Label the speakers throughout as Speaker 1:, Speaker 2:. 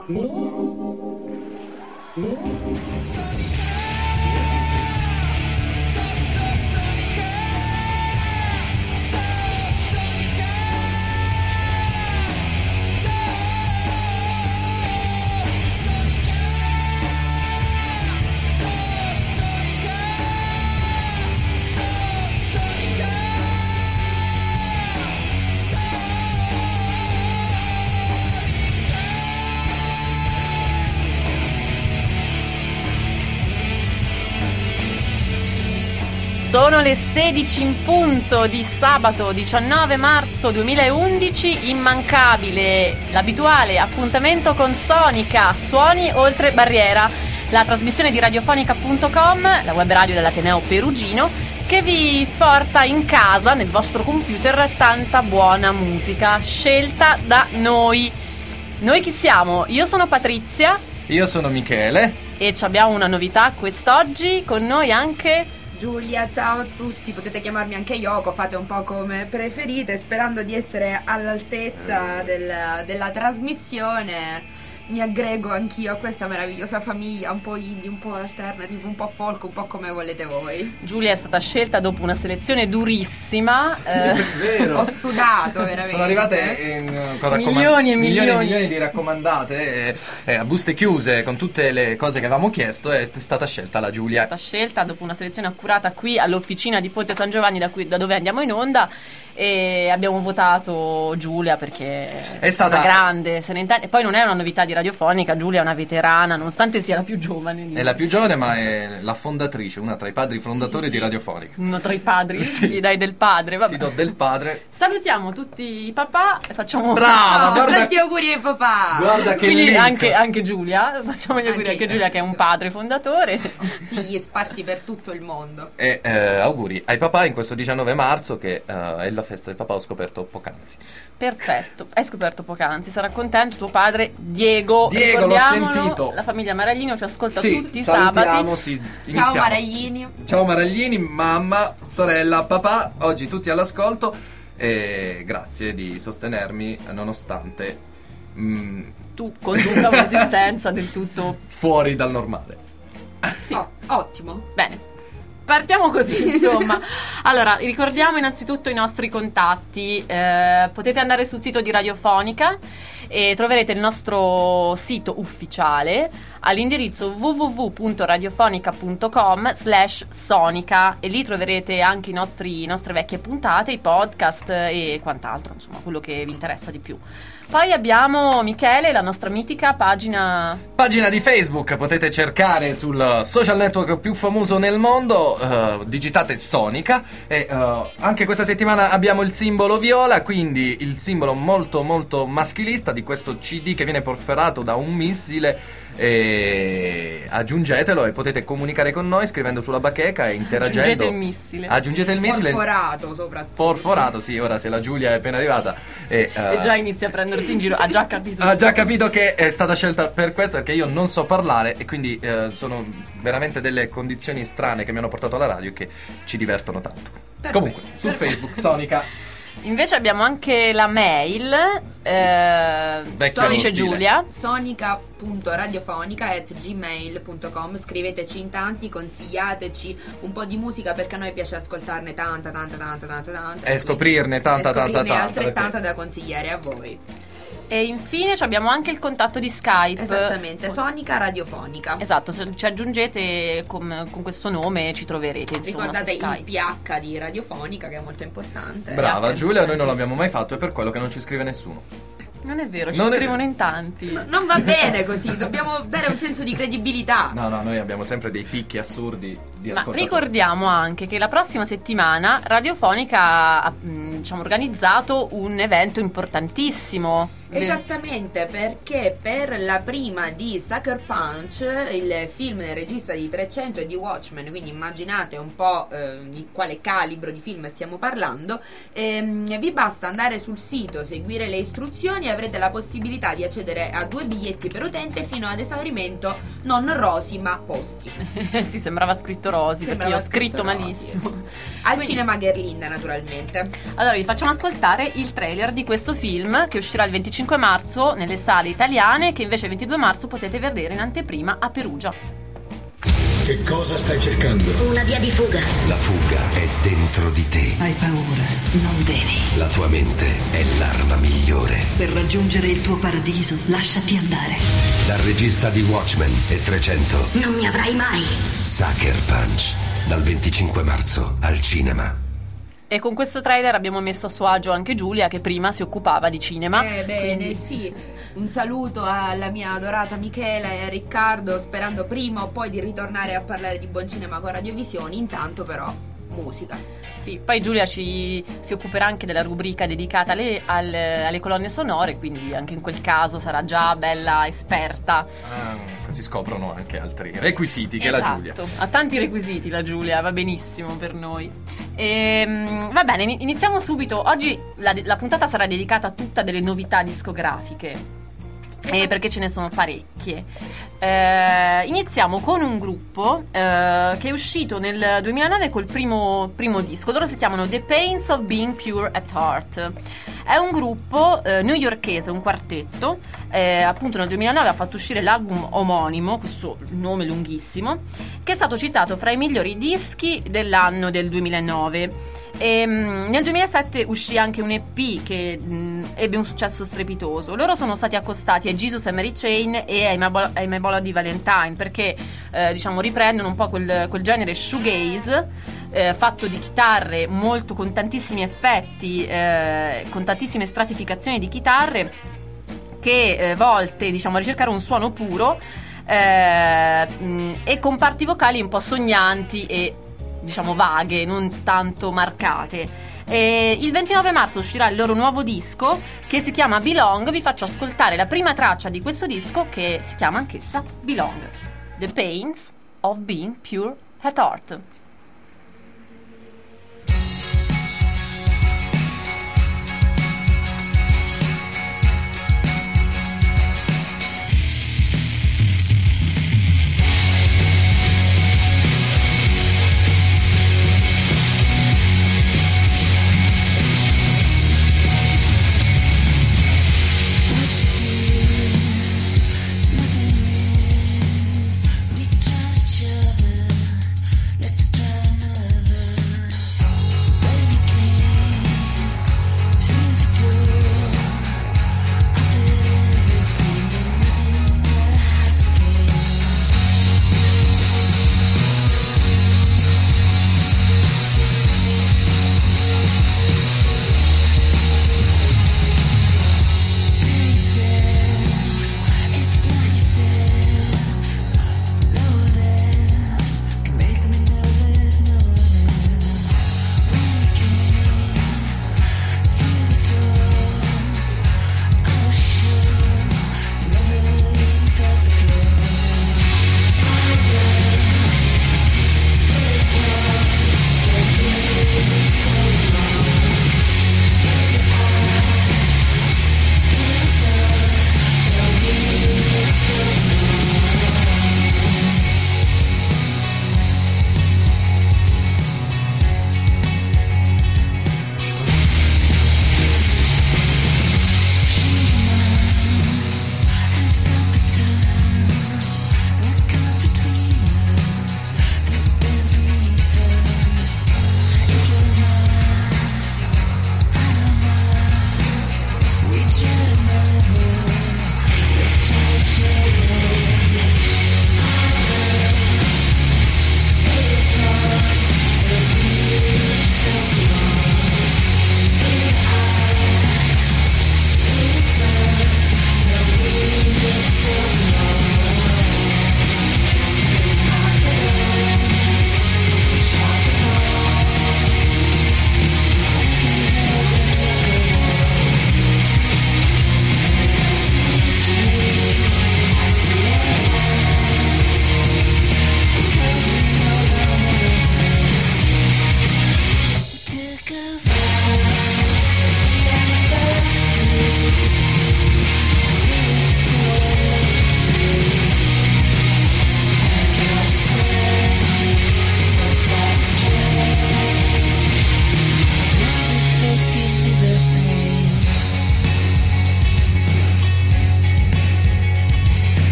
Speaker 1: Sono le 16 in punto di sabato 19 marzo 2011, immancabile l'abituale appuntamento con Sonica, Suoni Oltre Barriera, la trasmissione di radiofonica.com, la web radio dell'Ateneo Perugino, che vi porta in casa, nel vostro computer, tanta buona musica, scelta da noi. Noi chi siamo? Io sono Patrizia.
Speaker 2: Io sono Michele.
Speaker 1: E abbiamo una novità quest'oggi, con noi anche
Speaker 3: Giulia. Ciao a tutti, potete chiamarmi anche Yoko, fate un po' come preferite, sperando di essere all'altezza della trasmissione. Mi aggrego anch'io a questa meravigliosa famiglia, un po' indie, un po' alternative, un po' folk, un po' come volete voi.
Speaker 1: Giulia è stata scelta dopo una selezione durissima.
Speaker 2: Vero.
Speaker 3: Ho sudato veramente.
Speaker 2: Sono arrivate
Speaker 1: milioni e
Speaker 2: milioni di raccomandate a buste chiuse con tutte le cose che avevamo chiesto, e è stata scelta la Giulia.
Speaker 1: È stata scelta dopo una selezione accurata qui all'officina di Ponte San Giovanni, da dove andiamo in onda, e abbiamo votato Giulia perché
Speaker 2: è stata
Speaker 1: una grande, se ne intende. E poi non è una novità di radiofonica, Giulia è una veterana, nonostante sia la più giovane.
Speaker 2: È la più giovane, ma è la fondatrice, una tra i padri fondatori di Radiofonica.
Speaker 1: Uno tra i padri,
Speaker 2: sì.
Speaker 1: Gli dai del padre, vabbè.
Speaker 2: Ti do del padre.
Speaker 1: Salutiamo tutti i papà e facciamo
Speaker 2: brava, guarda,
Speaker 3: tanti auguri ai papà.
Speaker 2: Guarda che
Speaker 1: quindi
Speaker 2: link.
Speaker 1: anche Giulia, facciamo gli auguri anche Giulia, che è un padre fondatore.
Speaker 3: Figli sparsi per tutto il mondo.
Speaker 2: E auguri ai papà in questo 19 marzo che è la festa del papà, ho scoperto poc'anzi.
Speaker 1: Perfetto, hai scoperto poc'anzi, sarà contento tuo padre Diego,
Speaker 2: l'ho sentito.
Speaker 1: La famiglia Maraglino ci ascolta
Speaker 2: sì,
Speaker 1: tutti i sabati.
Speaker 2: Sì,
Speaker 3: ciao Maraglini.
Speaker 2: Ciao Maraglini, mamma, sorella, papà, oggi tutti all'ascolto, e grazie di sostenermi nonostante
Speaker 1: tu conduca un'esistenza del tutto
Speaker 2: fuori dal normale.
Speaker 1: Sì.
Speaker 3: Ottimo.
Speaker 1: Bene. Partiamo così, insomma. Allora, ricordiamo innanzitutto i nostri contatti. Potete andare sul sito di Radiofonica e troverete il nostro sito ufficiale all'indirizzo www.radiofonica.com/sonica, e lì troverete anche nostre vecchie puntate, i podcast e quant'altro, insomma, quello che vi interessa di più. Poi abbiamo, Michele, la nostra mitica pagina
Speaker 2: di Facebook. Potete cercare sul social network più famoso nel mondo, digitate Sonica, e anche questa settimana abbiamo il simbolo viola, quindi il simbolo molto molto maschilista di questo CD che viene perforato da un missile. E aggiungetelo e potete comunicare con noi scrivendo sulla bacheca e interagendo. Aggiungete il missile.
Speaker 3: Porforato soprattutto.
Speaker 2: Porforato, sì, ora se la Giulia è appena arrivata
Speaker 1: e già inizia a prenderti in giro, ha già capito
Speaker 2: che è stata scelta per questo, perché io non so parlare e quindi sono veramente delle condizioni strane che mi hanno portato alla radio e che ci divertono tanto. Perfetto. Comunque, su Facebook Sonica.
Speaker 1: Invece abbiamo anche la mail, dice Giulia,
Speaker 3: sonica.radiofonica@gmail.com. Scriveteci in tanti, consigliateci un po' di musica, perché a noi piace ascoltarne tanta
Speaker 2: e scoprirne tanta
Speaker 3: altrettanta da consigliare a voi.
Speaker 1: E infine abbiamo anche il contatto di Skype.
Speaker 3: Esattamente, Sonica Radiofonica.
Speaker 1: Esatto, se ci aggiungete con questo nome ci troverete, insomma.
Speaker 3: Ricordate il PH di Radiofonica, che è molto importante.
Speaker 2: Brava Giulia, noi non l'abbiamo mai fatto, è per quello che non ci scrive nessuno.
Speaker 1: Non è vero, ci scrivono in tanti.
Speaker 3: Non va bene così, dobbiamo dare un senso di credibilità.
Speaker 2: No, noi abbiamo sempre dei picchi assurdi di ascoltatori.
Speaker 1: Ma ricordiamo anche che la prossima settimana Radiofonica ha organizzato un evento importantissimo.
Speaker 3: Esattamente, perché per la prima di Sucker Punch, il film del regista di 300 e di Watchmen, quindi immaginate un po' di quale calibro di film stiamo parlando, vi basta andare sul sito, seguire le istruzioni e avrete la possibilità di accedere a 2 biglietti per utente fino ad esaurimento, non rosi ma posti.
Speaker 1: Sì, sembrava scritto rosi, perché io ho scritto malissimo.
Speaker 3: Al Cinema Gherlinda, naturalmente.
Speaker 1: Allora vi facciamo ascoltare il trailer di questo film che uscirà il 25 25 marzo nelle sale italiane, che invece il 22 marzo potete vedere in anteprima a Perugia.
Speaker 4: Che cosa stai cercando?
Speaker 5: Una via di fuga.
Speaker 6: La fuga è dentro di te.
Speaker 5: Hai paura, non devi.
Speaker 6: La tua mente è l'arma migliore.
Speaker 5: Per raggiungere il tuo paradiso, lasciati andare.
Speaker 6: Dal regista di Watchmen e 300.
Speaker 5: Non mi avrai mai.
Speaker 6: Sucker Punch. Dal 25 marzo al cinema.
Speaker 1: E con questo trailer abbiamo messo a suo agio anche Giulia, che prima si occupava di cinema.
Speaker 3: Bene,
Speaker 1: quindi...
Speaker 3: sì. Un saluto alla mia adorata Michela e a Riccardo, sperando prima o poi di ritornare a parlare di buon cinema con Radiovisioni. Intanto però musica.
Speaker 1: Sì, poi Giulia si occuperà anche della rubrica dedicata alle colonne sonore, quindi anche in quel caso sarà già bella esperta.
Speaker 2: Così scoprono anche altri requisiti che
Speaker 1: Esatto,
Speaker 2: la Giulia.
Speaker 1: ha tanti requisiti la Giulia, va benissimo per noi. Va bene, iniziamo subito. Oggi la puntata sarà dedicata a tutta delle novità discografiche. Perché ce ne sono parecchie. Iniziamo con un gruppo che è uscito nel 2009 col primo disco. Loro si chiamano The Pains of Being Pure at Heart. È un gruppo newyorkese, un quartetto. Appunto nel 2009 ha fatto uscire l'album omonimo, questo nome lunghissimo, che è stato citato fra i migliori dischi dell'anno del 2009. Nel 2007 uscì anche un EP che ebbe un successo strepitoso. Loro sono stati accostati a Jesus and Mary Chain e ai My Melody Valentine, perché diciamo riprendono un po' quel genere shoegaze fatto di chitarre molto con tantissimi effetti, con tantissime stratificazioni di chitarre, che volte diciamo a ricercare un suono puro e con parti vocali un po' sognanti e diciamo vaghe, non tanto marcate. Il 29 marzo uscirà il loro nuovo disco che si chiama Belong. Vi faccio ascoltare la prima traccia di questo disco, che si chiama anch'essa Belong. The Pains of Being Pure at Heart.
Speaker 7: Let's try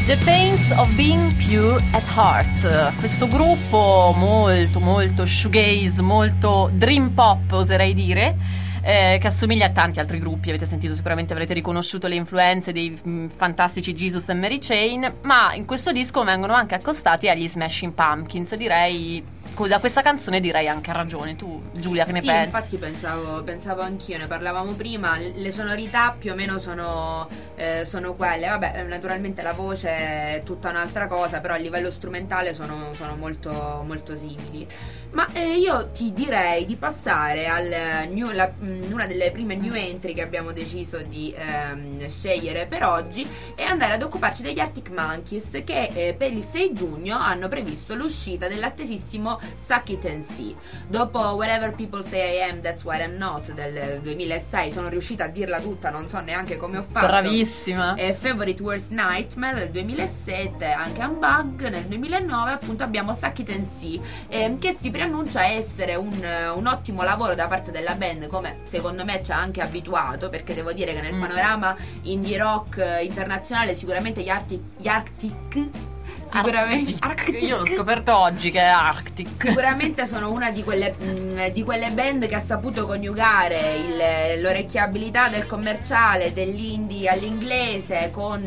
Speaker 1: The Pains of Being Pure at Heart, questo gruppo molto molto shoegaze, molto dream pop oserei dire, che assomiglia a tanti altri gruppi. Avete sentito, sicuramente avrete riconosciuto le influenze dei fantastici Jesus and Mary Chain, ma in questo disco vengono anche accostati agli Smashing Pumpkins, direi. Da questa canzone direi anche a ragione. Tu, Giulia, che ne pensi?
Speaker 3: Infatti pensavo anch'io, ne parlavamo prima. Le sonorità più o meno sono quelle. Vabbè, naturalmente la voce è tutta un'altra cosa, però a livello strumentale sono molto, molto simili. Ma io ti direi di passare una delle prime new entry che abbiamo deciso di scegliere per oggi e andare ad occuparci degli Arctic Monkeys, che per il 6 giugno hanno previsto l'uscita dell'attesissimo Suck It and See. Dopo Whatever People Say I Am, That's What I'm Not del 2006, sono riuscita a dirla tutta, non so neanche come ho fatto.
Speaker 1: Bravissima.
Speaker 3: Favorite Worst Nightmare del 2007, anche Unbug nel 2009, appunto abbiamo Suck It and See, che si preannuncia essere un ottimo lavoro da parte della band, come secondo me ci ha anche abituato, perché devo dire che nel panorama indie rock internazionale sicuramente gli Arctic sicuramente
Speaker 1: Arctic. Io l'ho scoperto oggi che è Arctic.
Speaker 3: Sicuramente sono una di quelle band che ha saputo coniugare l'orecchiabilità del commerciale, dell'indie all'inglese, con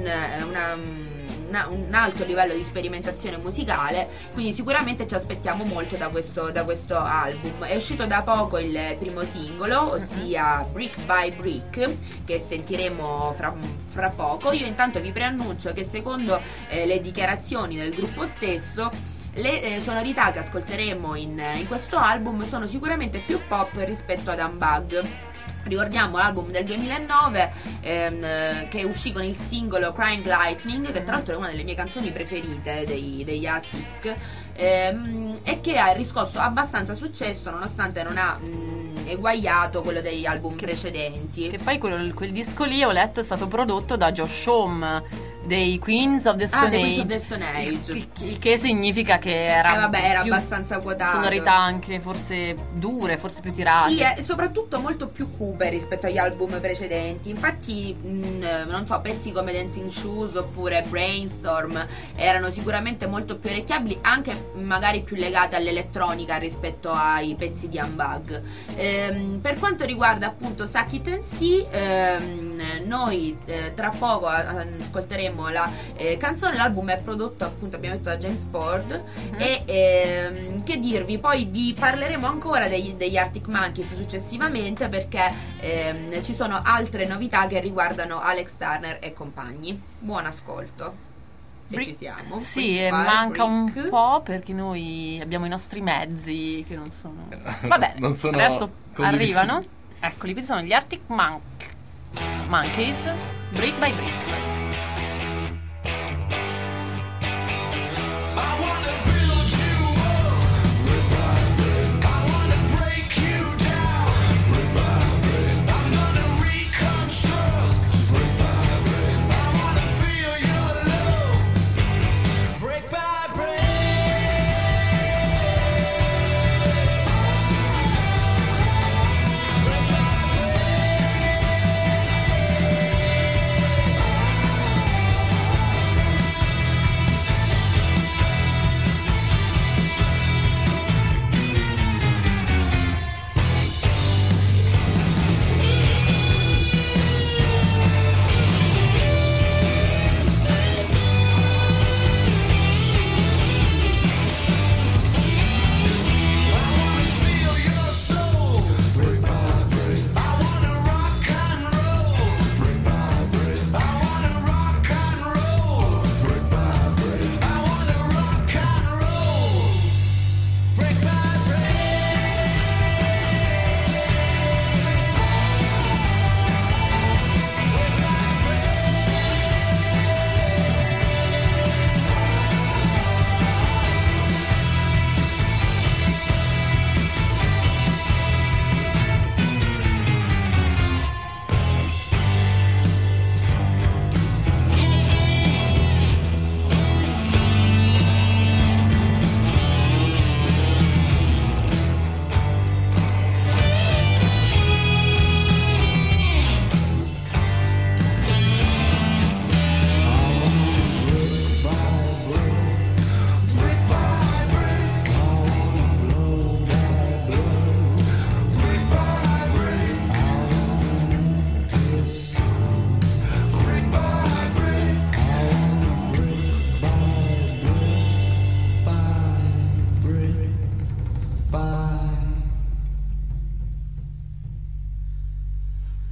Speaker 3: un alto livello di sperimentazione musicale, quindi sicuramente ci aspettiamo molto da questo album. È uscito da poco il primo singolo, ossia Brick by Brick, che sentiremo fra poco. Io intanto vi preannuncio che secondo le dichiarazioni del gruppo stesso, le sonorità che ascolteremo in questo album sono sicuramente più pop rispetto ad Unbug. Ricordiamo l'album del 2009 che uscì con il singolo Crying Lightning, che tra l'altro è una delle mie canzoni preferite degli Arctic, e che ha riscosso abbastanza successo nonostante non ha eguagliato quello degli album precedenti.
Speaker 1: Che poi quel disco lì, ho letto, è stato prodotto da Josh Homme dei Queens of the Stone Age. Il che significa che era
Speaker 3: più abbastanza quotato.
Speaker 1: Sonorità anche forse dure, forse più tirate.
Speaker 3: Sì, e soprattutto molto più cube rispetto agli album precedenti. Infatti, non so, pezzi come Dancing Shoes oppure Brainstorm erano sicuramente molto più orecchiabili, anche magari più legate all'elettronica rispetto ai pezzi di Unbug. Per quanto riguarda appunto Suck It and See, noi tra poco ascolteremo la canzone. L'album è prodotto, appunto, abbiamo detto, da James Ford, e che dirvi, poi vi parleremo ancora degli Arctic Monkeys successivamente, perché ci sono altre novità che riguardano Alex Turner e compagni. Buon ascolto, se ci siamo.
Speaker 1: Sì, manca un po' perché noi abbiamo i nostri mezzi che non sono... Vabbè,
Speaker 2: non sono
Speaker 1: adesso arrivano. Eccoli, qui sono gli Arctic Monkeys, Brick by Brick.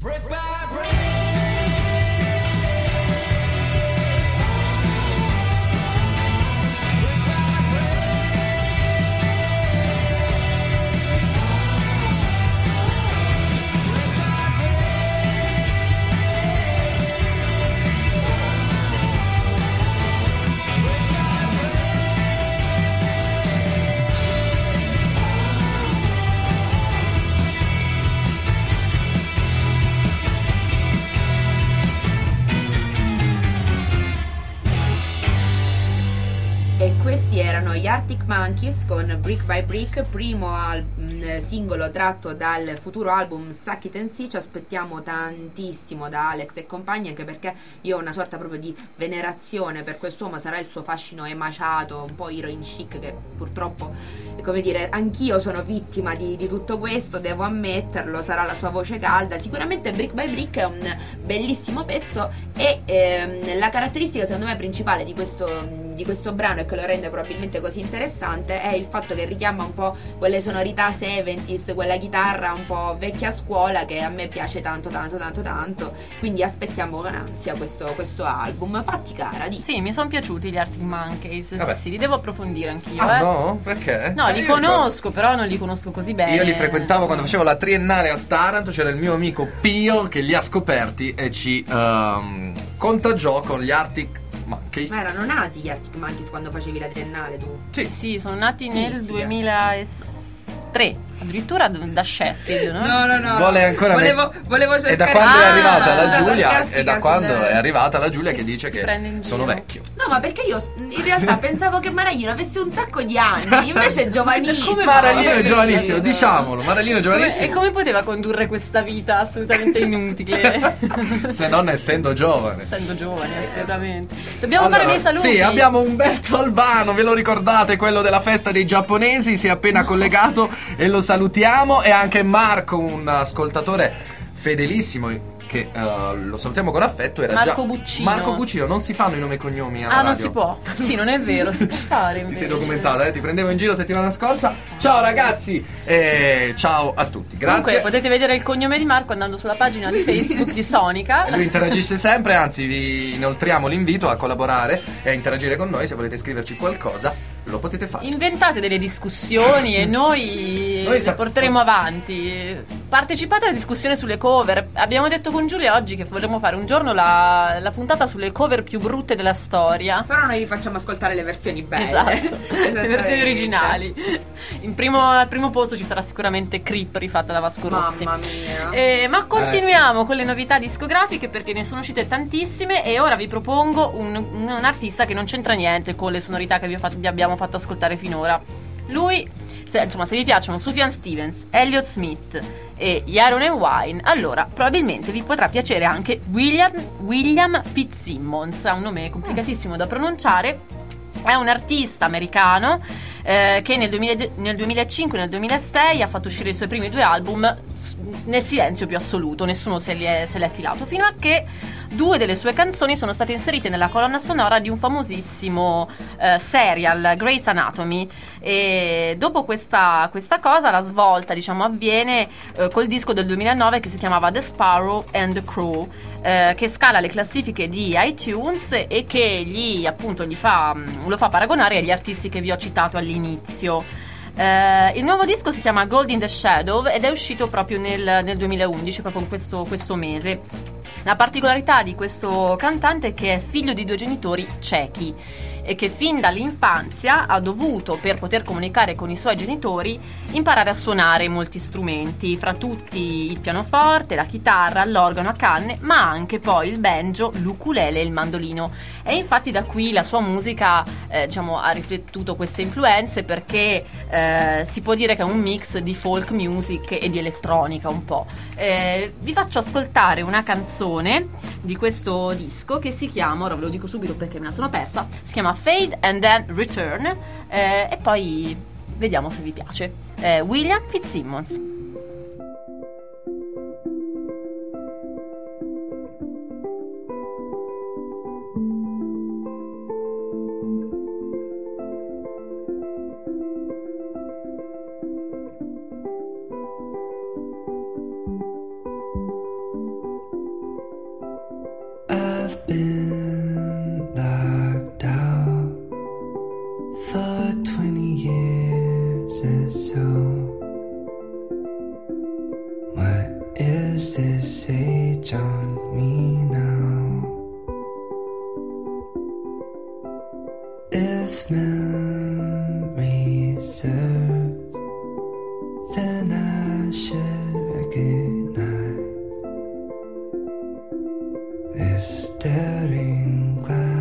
Speaker 3: Questi erano gli Arctic Monkeys con Brick by Brick, primo singolo tratto dal futuro album Suck It and See. Ci aspettiamo tantissimo da Alex e compagni, anche perché io ho una sorta proprio di venerazione per quest'uomo. Sarà il suo fascino emaciato, un po' heroin chic, che purtroppo, come dire, anch'io sono vittima di tutto questo, devo ammetterlo. Sarà la sua voce calda. Sicuramente Brick by Brick è un bellissimo pezzo e la caratteristica secondo me principale di questo brano, e che lo rende probabilmente così interessante, è il fatto che richiama un po' quelle sonorità 70s, quella chitarra un po' vecchia scuola che a me piace tanto. Quindi aspettiamo con ansia questo album. Patti cara, di
Speaker 1: Sì, mi sono piaciuti gli Arctic Monkeys. Sì, li devo approfondire anch'io.
Speaker 2: No? Perché?
Speaker 1: No, li conosco, però non li conosco così bene.
Speaker 2: Io li frequentavo quando facevo la triennale a Taranto. C'era il mio amico Pio che li ha scoperti e ci contagiò con gli Arctic Monkeys.
Speaker 3: Ma erano nati gli Arctic Monkeys quando facevi la triennale, tu?
Speaker 1: Sì, sono nati nel 2003. Addirittura da Sheffield, no?
Speaker 3: No.
Speaker 2: Vuole ancora
Speaker 3: volevo cercare.
Speaker 2: E da quando è arrivata la Giulia,
Speaker 3: sarcastica
Speaker 2: e da quando
Speaker 3: sul-
Speaker 2: è arrivata la Giulia che dice
Speaker 1: Ti
Speaker 2: che
Speaker 1: prende in
Speaker 2: sono
Speaker 1: giro.
Speaker 2: vecchio.
Speaker 3: No, ma perché io in realtà pensavo che Maraglino avesse un sacco di anni, invece è giovanissimo.
Speaker 2: Maraglino è
Speaker 3: Capito?
Speaker 2: giovanissimo, diciamolo. Maraglino è
Speaker 1: E
Speaker 2: giovanissimo.
Speaker 1: come poteva condurre questa vita assolutamente inutile?
Speaker 2: Se non essendo giovane.
Speaker 1: Essendo giovane, assolutamente. Dobbiamo fare dei saluti.
Speaker 2: Sì, abbiamo Umberto Albano, ve lo ricordate, quello della festa dei giapponesi, si è appena collegato e lo salutiamo. E anche Marco, un ascoltatore fedelissimo, che lo salutiamo con affetto. Era
Speaker 1: Marco
Speaker 2: già
Speaker 1: Buccino.
Speaker 2: Marco Buccino, non si fanno i nomi e cognomi alla
Speaker 1: Ah,
Speaker 2: radio.
Speaker 1: non si può. Sì, non è vero, si può fare.
Speaker 2: Ti
Speaker 1: invece.
Speaker 2: sei documentata, ti prendevo in giro settimana scorsa. Ciao ragazzi, e ciao a tutti. Grazie.
Speaker 1: Comunque potete vedere il cognome di Marco andando sulla pagina di Facebook di Sonica.
Speaker 2: Lui interagisce sempre, anzi vi inoltriamo l'invito a collaborare e a interagire con noi. Se volete scriverci qualcosa lo potete fare.
Speaker 1: Inventate delle discussioni e noi le porteremo avanti. Partecipate alla discussione sulle cover. Abbiamo detto con Giulia oggi che vorremmo fare un giorno la puntata sulle cover più brutte della storia.
Speaker 3: Però noi vi facciamo ascoltare le versioni belle.
Speaker 1: Esatto, le versioni
Speaker 3: Esattamente.
Speaker 1: originali. Al primo posto ci sarà sicuramente Creep rifatta da Vasco Rossi.
Speaker 3: Mamma mia.
Speaker 1: Ma continuiamo con le novità discografiche, perché ne sono uscite tantissime e ora vi propongo un artista che non c'entra niente con le sonorità che vi abbiamo fatto ascoltare finora. Lui, se vi piacciono Sufjan Stevens, Elliott Smith e Yaron and Wine, allora probabilmente vi potrà piacere anche William Fitzsimmons. Ha un nome complicatissimo da pronunciare. È un artista americano che nel 2005 e nel 2006 ha fatto uscire i suoi primi 2 album nel silenzio più assoluto. Nessuno se l'è filato, fino a che 2 delle sue canzoni sono state inserite nella colonna sonora di un famosissimo serial, Grey's Anatomy. E dopo questa cosa, la svolta, diciamo, avviene col disco del 2009 che si chiamava The Sparrow and the Crow, che scala le classifiche di iTunes e che lo fa paragonare agli artisti che vi ho citato all'inizio. Il nuovo disco si chiama Gold in the Shadow ed è uscito proprio nel 2011, proprio in questo mese. La particolarità di questo cantante è che è figlio di 2 genitori cechi e che fin dall'infanzia ha dovuto, per poter comunicare con i suoi genitori, imparare a suonare molti strumenti, fra tutti il pianoforte, la chitarra, l'organo a canne, ma anche poi il banjo, l'ukulele e il mandolino. E infatti da qui la sua musica ha riflettuto queste influenze, perché si può dire che è un mix di folk music e di elettronica un po'. Vi faccio ascoltare una canzone di questo disco che si chiama, ora ve lo dico subito perché me la sono persa, si chiama Fade and Then Return, e poi vediamo se vi piace. William Fitzsimmons.
Speaker 7: I've been locked out for 20 years or so. What is this age on me now? If memory serves, then I should recognize this staring glass.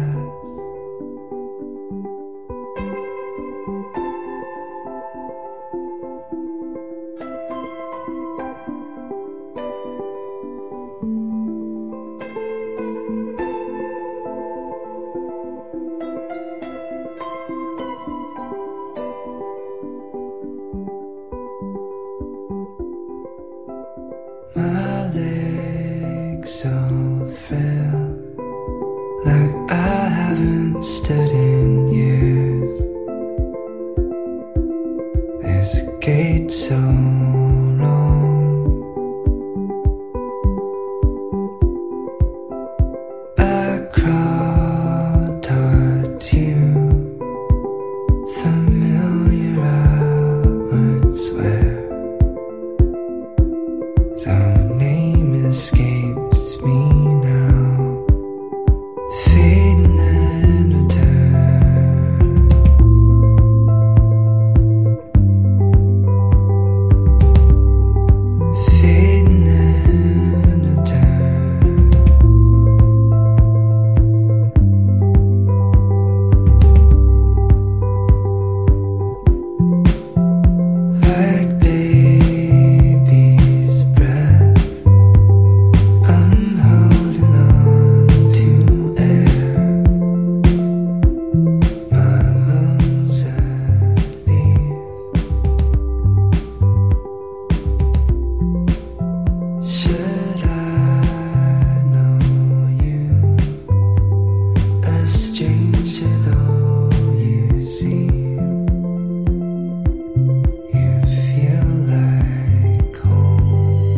Speaker 7: My legs so frail, like I haven't stood in years. This gate so wrong. I crawl towards you, familiar I would swear. Your name escapes me now, fading and return. Fading and return. Like baby's breath, I'm holding on to air. My lungs are thief. Should I know you, a stranger though you seem? You feel like home.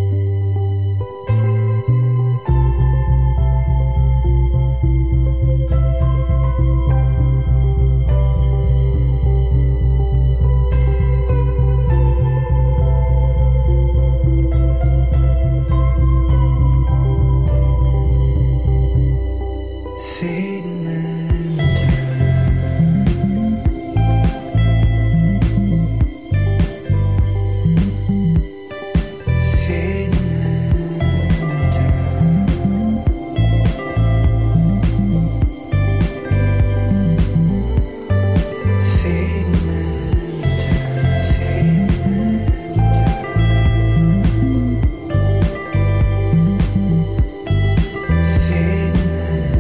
Speaker 7: Fading and return. Fading and return. Fading and return. Fading and return. Fading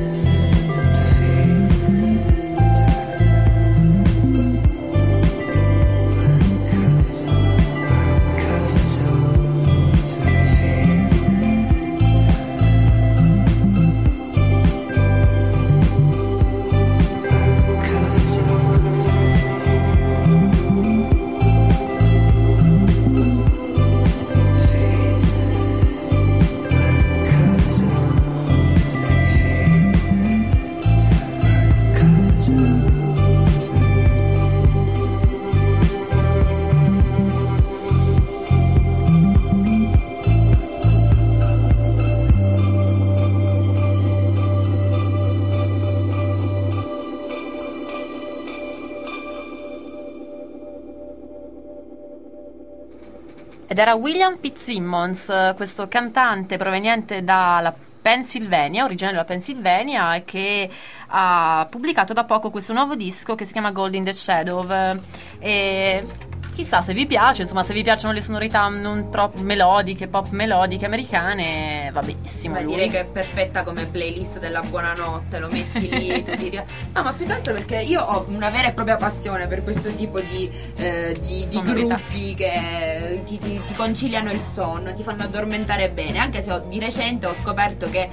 Speaker 1: Ed era William Fitzsimmons, questo cantante proveniente dalla Pennsylvania, originario della Pennsylvania, che ha pubblicato da poco questo nuovo disco che si chiama Gold in the Shadow. E chissà se vi piace, insomma, se vi piacciono le sonorità non troppo melodiche, pop melodiche americane, va benissimo.
Speaker 3: Beh, direi che è perfetta come playlist della buonanotte, lo metti lì, tu ti... No, ma più che altro perché io ho una vera e propria passione per questo tipo di gruppi che ti conciliano il sonno, ti fanno addormentare bene, anche se di recente ho scoperto che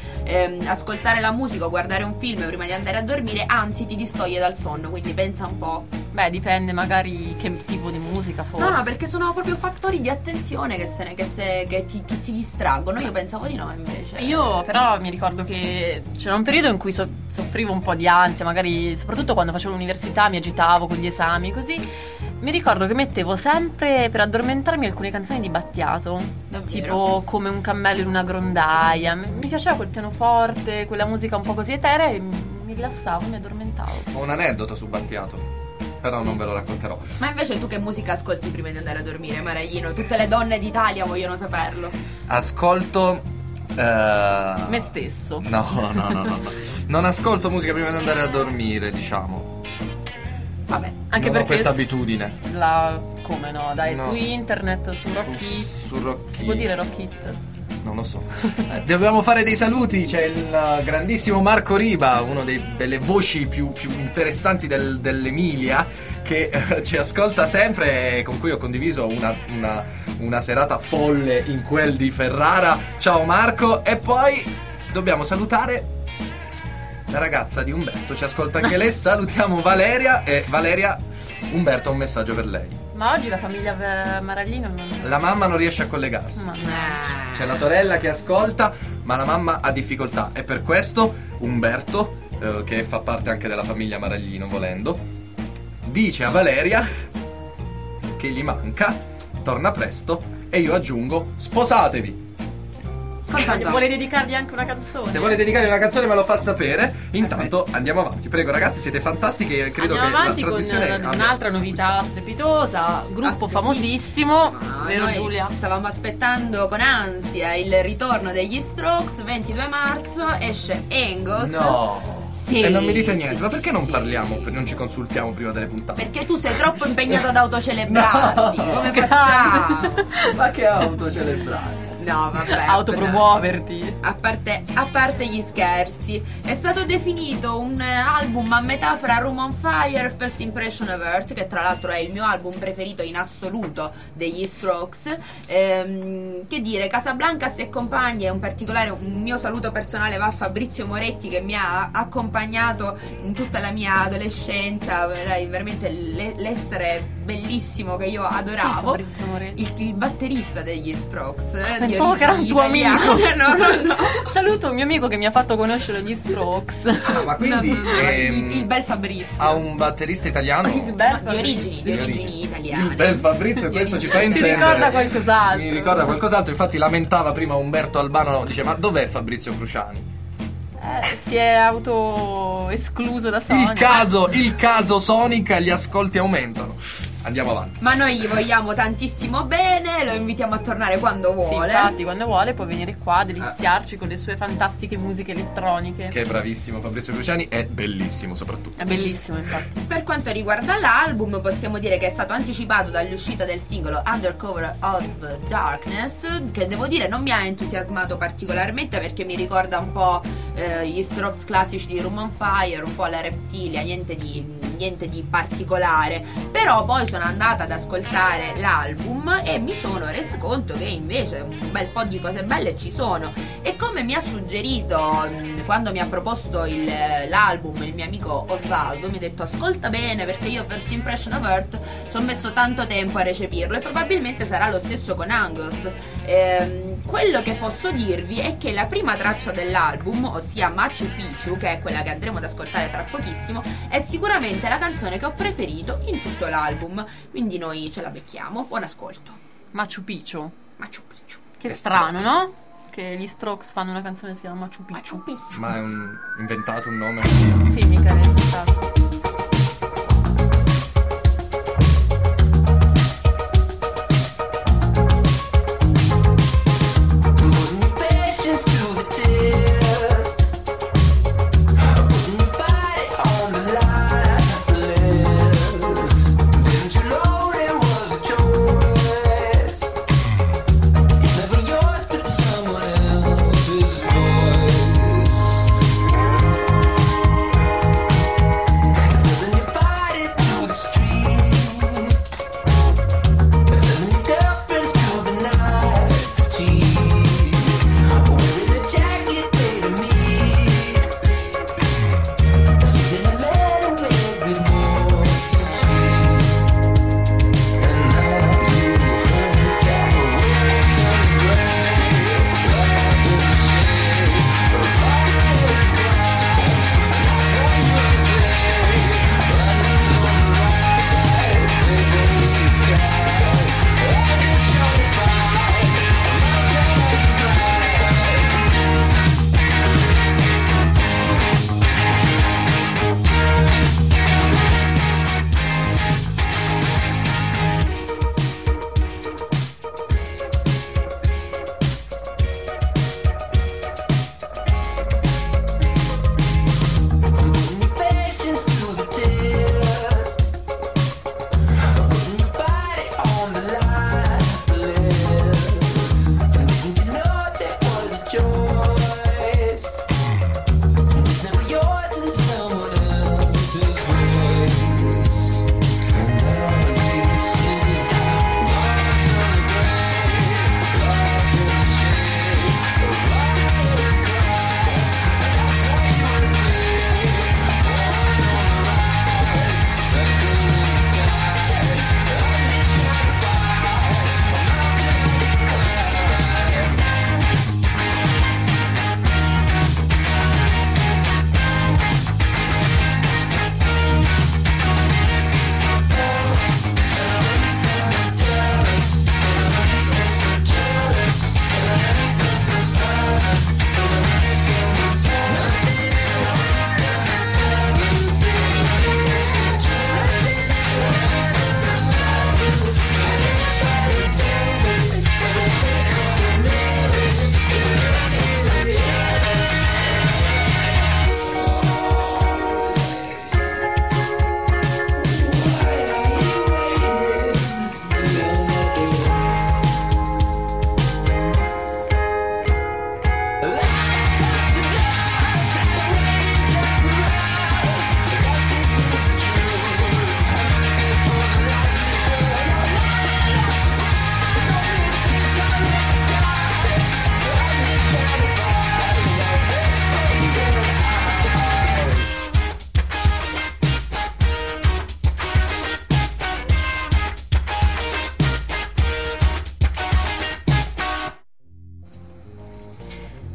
Speaker 3: ascoltare la musica o guardare un film prima di andare a dormire, anzi, ti distoglie dal sonno, quindi pensa un po'.
Speaker 1: Beh, dipende magari che tipo di musica forse.
Speaker 3: No, perché sono proprio fattori di attenzione che ti distraggono. Io pensavo di no, invece.
Speaker 1: Io però mi ricordo che c'era un periodo in cui soffrivo un po' di ansia, magari soprattutto quando facevo l'università, mi agitavo con gli esami, così. Mi ricordo che mettevo sempre per addormentarmi alcune canzoni di Battiato,
Speaker 3: Davvero?
Speaker 1: tipo Come un cammello in una grondaia. Mi piaceva quel pianoforte, quella musica un po' così eterea e mi rilassavo, mi addormentavo.
Speaker 2: Ho un aneddoto su Battiato, però non ve lo racconterò.
Speaker 3: Ma invece tu che musica ascolti prima di andare a dormire, Maraglino? Tutte le donne d'Italia vogliono saperlo.
Speaker 2: Ascolto
Speaker 1: Me stesso.
Speaker 2: No. Non ascolto musica prima di andare a dormire, diciamo.
Speaker 3: Vabbè.
Speaker 1: Anche
Speaker 2: non ho
Speaker 1: perché
Speaker 2: questa abitudine.
Speaker 1: come no, dai,
Speaker 2: No.
Speaker 1: su internet, su Rock Hit.
Speaker 2: Su Rock
Speaker 1: Si può
Speaker 2: Hit.
Speaker 1: dire Rock Hit?
Speaker 2: Non lo so. Dobbiamo fare dei saluti. C'è il grandissimo Marco Riba, uno delle voci più interessanti dell'Emilia, che ci ascolta sempre e con cui ho condiviso una serata folle in quel di Ferrara. Ciao Marco. E poi dobbiamo salutare la ragazza di Umberto. Ci ascolta anche lei. Salutiamo Valeria. E Valeria, Umberto ha un messaggio per lei.
Speaker 1: Ma oggi la famiglia Maraglino non...
Speaker 2: La mamma non riesce a collegarsi.
Speaker 1: Mannaggia.
Speaker 2: C'è la sorella che ascolta, ma la mamma ha difficoltà. E per questo Umberto, che fa parte anche della famiglia Maraglino volendo, dice a Valeria che gli manca, torna presto, e io aggiungo: sposatevi.
Speaker 1: Vuole dedicargli anche una canzone?
Speaker 2: Se vuole dedicare una canzone me lo fa sapere. Intanto andiamo avanti. Prego ragazzi, siete fantastici. Credo
Speaker 1: Andiamo
Speaker 2: che
Speaker 1: avanti
Speaker 2: la
Speaker 1: con
Speaker 2: trasmissione abbia-
Speaker 1: un'altra novità strepitosa, gruppo famosissimo, vero
Speaker 3: noi
Speaker 1: Giulia?
Speaker 3: Stavamo aspettando con ansia il ritorno degli Strokes. 22 marzo esce Angles.
Speaker 2: No.
Speaker 3: Sì,
Speaker 2: E non mi dite niente.
Speaker 3: sì,
Speaker 2: Ma perché
Speaker 3: sì,
Speaker 2: non
Speaker 3: sì.
Speaker 2: parliamo? Non ci consultiamo prima delle puntate?
Speaker 3: Perché tu sei troppo impegnato ad autocelebrarti.
Speaker 2: No.
Speaker 3: Come
Speaker 1: Che
Speaker 3: facciamo?
Speaker 2: Ma che autocelebrare?
Speaker 3: No, vabbè.
Speaker 1: Autopromuoverti.
Speaker 3: A parte gli scherzi, è stato definito un album a metà fra Room on Fire e First Impression of Earth, che tra l'altro è il mio album preferito in assoluto degli Strokes. Che dire, Casablancas e compagni, e un mio saluto personale va a Fabrizio Moretti, che mi ha accompagnato in tutta la mia adolescenza, veramente l'essere bellissimo che io adoravo.
Speaker 1: Fabrizio Moretti.
Speaker 3: Il batterista degli Strokes.
Speaker 1: Pensavo che era un tuo amico.
Speaker 3: No.
Speaker 1: Saluto un mio amico che mi ha fatto conoscere gli Strokes.
Speaker 2: Ah, ma quindi
Speaker 3: il bel Fabrizio.
Speaker 2: ha un batterista italiano?
Speaker 1: Il bel
Speaker 3: No, di
Speaker 1: Fabrizio.
Speaker 3: origini italiane.
Speaker 2: Il bel Fabrizio, questo ci fa
Speaker 3: Ci
Speaker 2: intendere.
Speaker 1: ricorda qualcos'altro.
Speaker 2: Mi ricorda qualcos'altro. Infatti lamentava prima Umberto Albano, dice: ma dov'è Fabrizio Cruciani?
Speaker 1: Si è auto escluso da Sony.
Speaker 2: Il caso Sonica, gli ascolti aumentano. Andiamo avanti.
Speaker 3: Ma noi gli vogliamo tantissimo bene, lo invitiamo a tornare quando
Speaker 1: Sì,
Speaker 3: vuole.
Speaker 1: infatti, quando vuole può venire qua a deliziarci con le sue fantastiche musiche elettroniche.
Speaker 2: Che è bravissimo Fabrizio Cruciani, è bellissimo soprattutto.
Speaker 1: È bellissimo, infatti.
Speaker 3: Per quanto riguarda l'album, possiamo dire che è stato anticipato dall'uscita del singolo Undercover of Darkness, che devo dire non mi ha entusiasmato particolarmente, perché mi ricorda un po' gli Strokes classici di Room on Fire, un po' la Reptilia, niente di particolare. Però poi sono andata ad ascoltare l'album e mi sono resa conto che invece un bel po' di cose belle ci sono. E come mi ha suggerito quando mi ha proposto l'album il mio amico Osvaldo, mi ha detto: ascolta bene, perché io First Impression of Earth ci ho messo tanto tempo a recepirlo, e probabilmente sarà lo stesso con Angles. Quello che posso dirvi è che la prima traccia dell'album, ossia Machu Picchu, che è quella che andremo ad ascoltare tra pochissimo, è sicuramente la canzone che ho preferito in tutto l'album. Quindi noi ce la becchiamo. Buon ascolto.
Speaker 1: Machu Picchu.
Speaker 3: Machu Picchu.
Speaker 1: Che
Speaker 2: Gli
Speaker 1: strano,
Speaker 2: Strokes.
Speaker 1: no? Che gli Strokes fanno una canzone che si chiama Machu Picchu.
Speaker 3: Machu Picchu.
Speaker 2: Ma è inventato un nome?
Speaker 1: Sì, mica è inventato.
Speaker 7: Someone else's voice.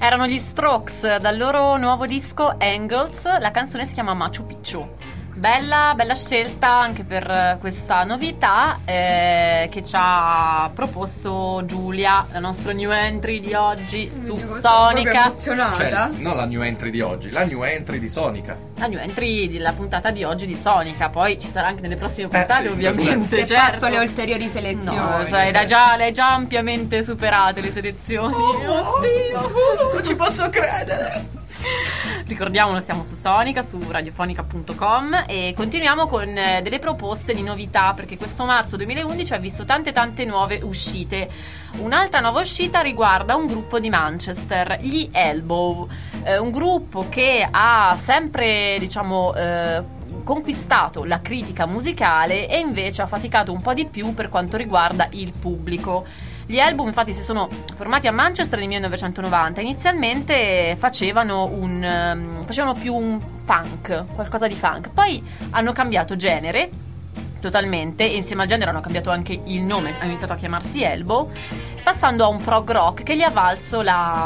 Speaker 1: Erano gli Strokes dal loro nuovo disco Angles, la canzone si chiama Machu Picchu. Bella scelta anche per questa novità che ci ha proposto Giulia, la nostra new entry di oggi su Sonica.
Speaker 3: Emozionata.
Speaker 2: Cioè, non la new entry di oggi, la new entry di Sonica.
Speaker 1: La new entry della puntata di oggi di Sonica, poi ci sarà anche nelle prossime puntate ovviamente.
Speaker 3: Se
Speaker 1: certo.
Speaker 3: passo le ulteriori selezioni.
Speaker 1: No, sai, le hai già ampiamente superate le selezioni. Oddio,
Speaker 2: non ci posso credere.
Speaker 1: Ricordiamolo, siamo su Sonica, su radiofonica.com e continuiamo con delle proposte di novità, perché questo marzo 2011 ha visto tante nuove uscite. Un'altra nuova uscita riguarda un gruppo di Manchester, gli Elbow, un gruppo che ha sempre, conquistato la critica musicale e invece ha faticato un po' di più per quanto riguarda il pubblico. Gli Elbow infatti si sono formati a Manchester nel 1990. Inizialmente facevano più un funk, qualcosa di funk. Poi hanno cambiato genere totalmente e insieme al genere hanno cambiato anche il nome, hanno iniziato a chiamarsi Elbow, passando a un prog rock che gli ha valso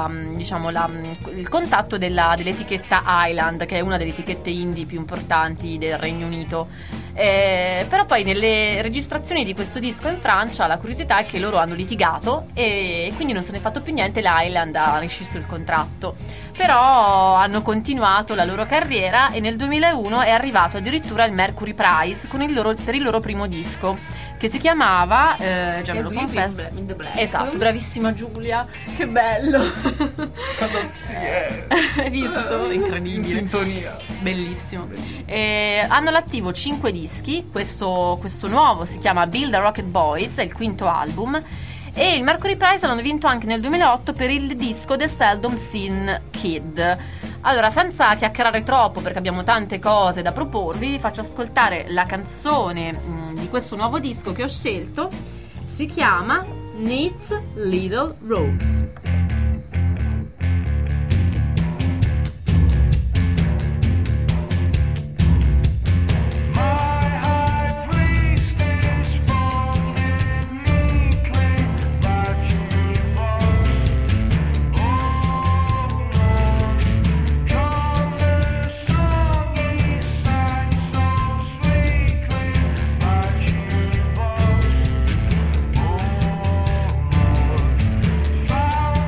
Speaker 1: il contatto dell'etichetta Island, che è una delle etichette indie più importanti del Regno Unito. Però poi nelle registrazioni di questo disco in Francia la curiosità è che loro hanno litigato e quindi non se ne è fatto più niente, l'Island ha rescisso il contratto. Però hanno continuato la loro carriera e nel 2001 è arrivato addirittura il Mercury Prize per il loro primo disco, che si chiamava
Speaker 3: Sleep in the Black.
Speaker 1: Esatto, bravissima Giulia, che bello.
Speaker 2: Quando si è
Speaker 1: Hai visto? Incredibile.
Speaker 2: in sintonia.
Speaker 1: Bellissimo. Hanno all'attivo 5 dischi. Questo nuovo si chiama Build a Rocket Boys, è il quinto album. E il Mercury Prize l'hanno vinto anche nel 2008 per il disco The Seldom Seen Kid. Allora, senza chiacchierare troppo, perché abbiamo tante cose da proporvi, vi faccio ascoltare la canzone di questo nuovo disco che ho scelto. Si chiama Neat Little Rose.
Speaker 7: Found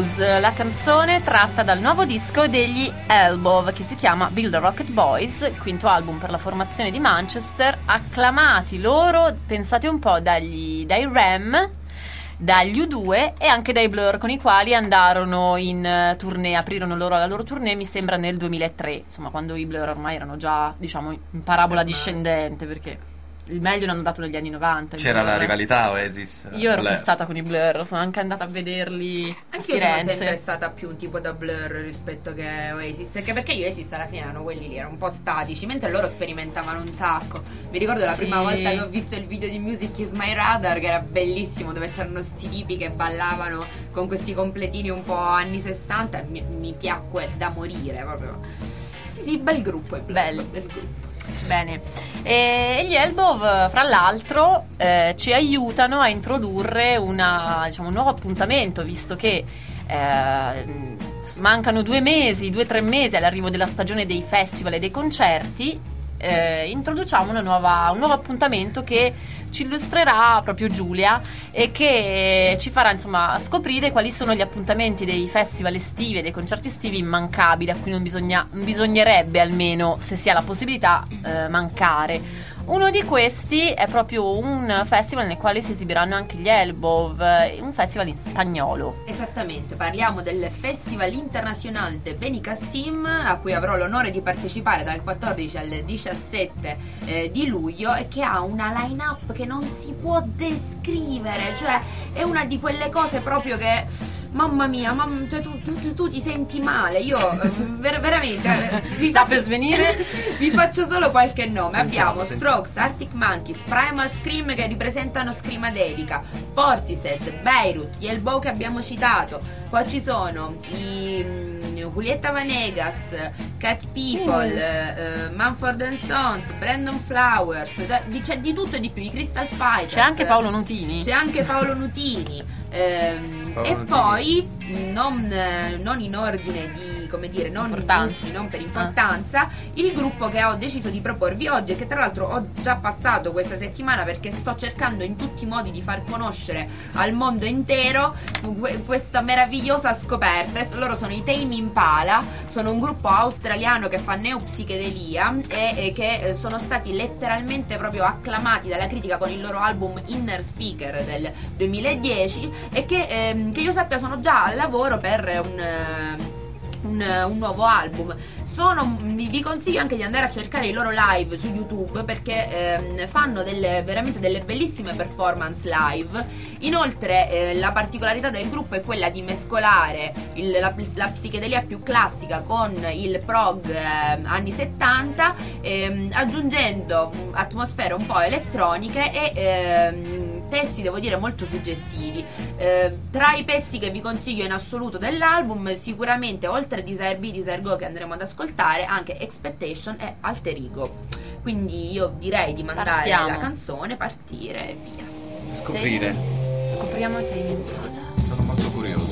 Speaker 1: Blues, la canzone tratta dal nuovo disco degli Elbow che si chiama Build a Rocket Boys, il quinto album per la formazione di Manchester, acclamati loro, pensate un po', dai Ram, dagli U2 e anche dai Blur, con i quali andarono in tournée, aprirono la loro tournée mi sembra nel 2003, insomma quando i Blur ormai erano già, diciamo, in parabola discendente, perché il meglio l'hanno dato negli anni 90.
Speaker 2: C'era la rivalità Oasis.
Speaker 1: Io ero
Speaker 2: Blur.
Speaker 1: fissata con i Blur, sono anche andata a vederli a
Speaker 3: Anche io sono sempre
Speaker 1: Firenze.
Speaker 3: stata più un tipo da Blur rispetto che Oasis, anche perché gli Oasis alla fine erano quelli lì, erano un po' statici, mentre loro sperimentavano un sacco. Mi ricordo la
Speaker 1: Sì.
Speaker 3: prima volta che ho visto il video di Music is My Radar, che era bellissimo, dove c'erano sti tipi che ballavano con questi completini un po' anni 60, e mi piacque da morire proprio. Sì, bel gruppo, è
Speaker 1: Belli.
Speaker 3: bel gruppo.
Speaker 1: Bene, e gli Elbow, fra l'altro, ci aiutano a introdurre diciamo, un nuovo appuntamento, visto che mancano 2-3 mesi all'arrivo della stagione dei festival e dei concerti. Introduciamo un nuovo appuntamento che ci illustrerà proprio Giulia e che ci farà insomma scoprire quali sono gli appuntamenti dei festival estivi e dei concerti estivi immancabili, a cui non bisognerebbe, almeno se si ha la possibilità, mancare. Uno di questi è proprio un festival nel quale si esibiranno anche gli Elbow, un festival in spagnolo.
Speaker 3: Esattamente, parliamo del Festival International de Benicassim, a cui avrò l'onore di partecipare dal 14 al 17 di luglio, e che ha una line-up che non si può descrivere, cioè è una di quelle cose proprio che, mamma mia, cioè, tu ti senti male. Io veramente
Speaker 1: Sta per svenire?
Speaker 3: vi faccio solo qualche nome.
Speaker 2: Sentiamo,
Speaker 3: Abbiamo
Speaker 2: sentiamo.
Speaker 3: Strokes, Arctic Monkeys, Primal Scream, che ripresentano Screamadelica, Portishead, Beirut, gli Elbow che abbiamo citato. Poi ci sono i Julieta Venegas, Cat People, Mumford & Sons, Brandon Flowers, c'è di tutto e di più, i Crystal Fighters.
Speaker 1: C'è anche Paolo Nutini.
Speaker 3: C'è anche Paolo Nutini.
Speaker 2: Paolo
Speaker 3: E
Speaker 2: Nutini.
Speaker 3: poi non in ordine di, come dire, non in
Speaker 1: Importanza.
Speaker 3: ultimi, non per importanza, il gruppo che ho deciso di proporvi oggi, e che tra l'altro ho già passato questa settimana perché sto cercando in tutti i modi di far conoscere al mondo intero questa meravigliosa scoperta. Loro sono i Tame Impala, sono un gruppo australiano che fa neopsichedelia e che sono stati letteralmente proprio acclamati dalla critica con il loro album Inner Speaker del 2010, e che io sappia sono già al lavoro per un nuovo album. Vi consiglio anche di andare a cercare i loro live su YouTube, perché fanno veramente delle bellissime performance live. Inoltre la particolarità del gruppo è quella di mescolare la psichedelia più classica con il prog anni 70, aggiungendo atmosfere un po' elettroniche e testi, devo dire, molto suggestivi. Tra i pezzi che vi consiglio in assoluto dell'album, sicuramente, oltre a Desire Be, Desire Go, che andremo ad ascoltare, anche Expectation e Alter Ego. Quindi io direi di mandare
Speaker 1: Partiamo.
Speaker 3: la canzone, partire e via.
Speaker 2: Scoprire.
Speaker 1: Scopriamo i Tame Impala.
Speaker 2: Sono molto curioso.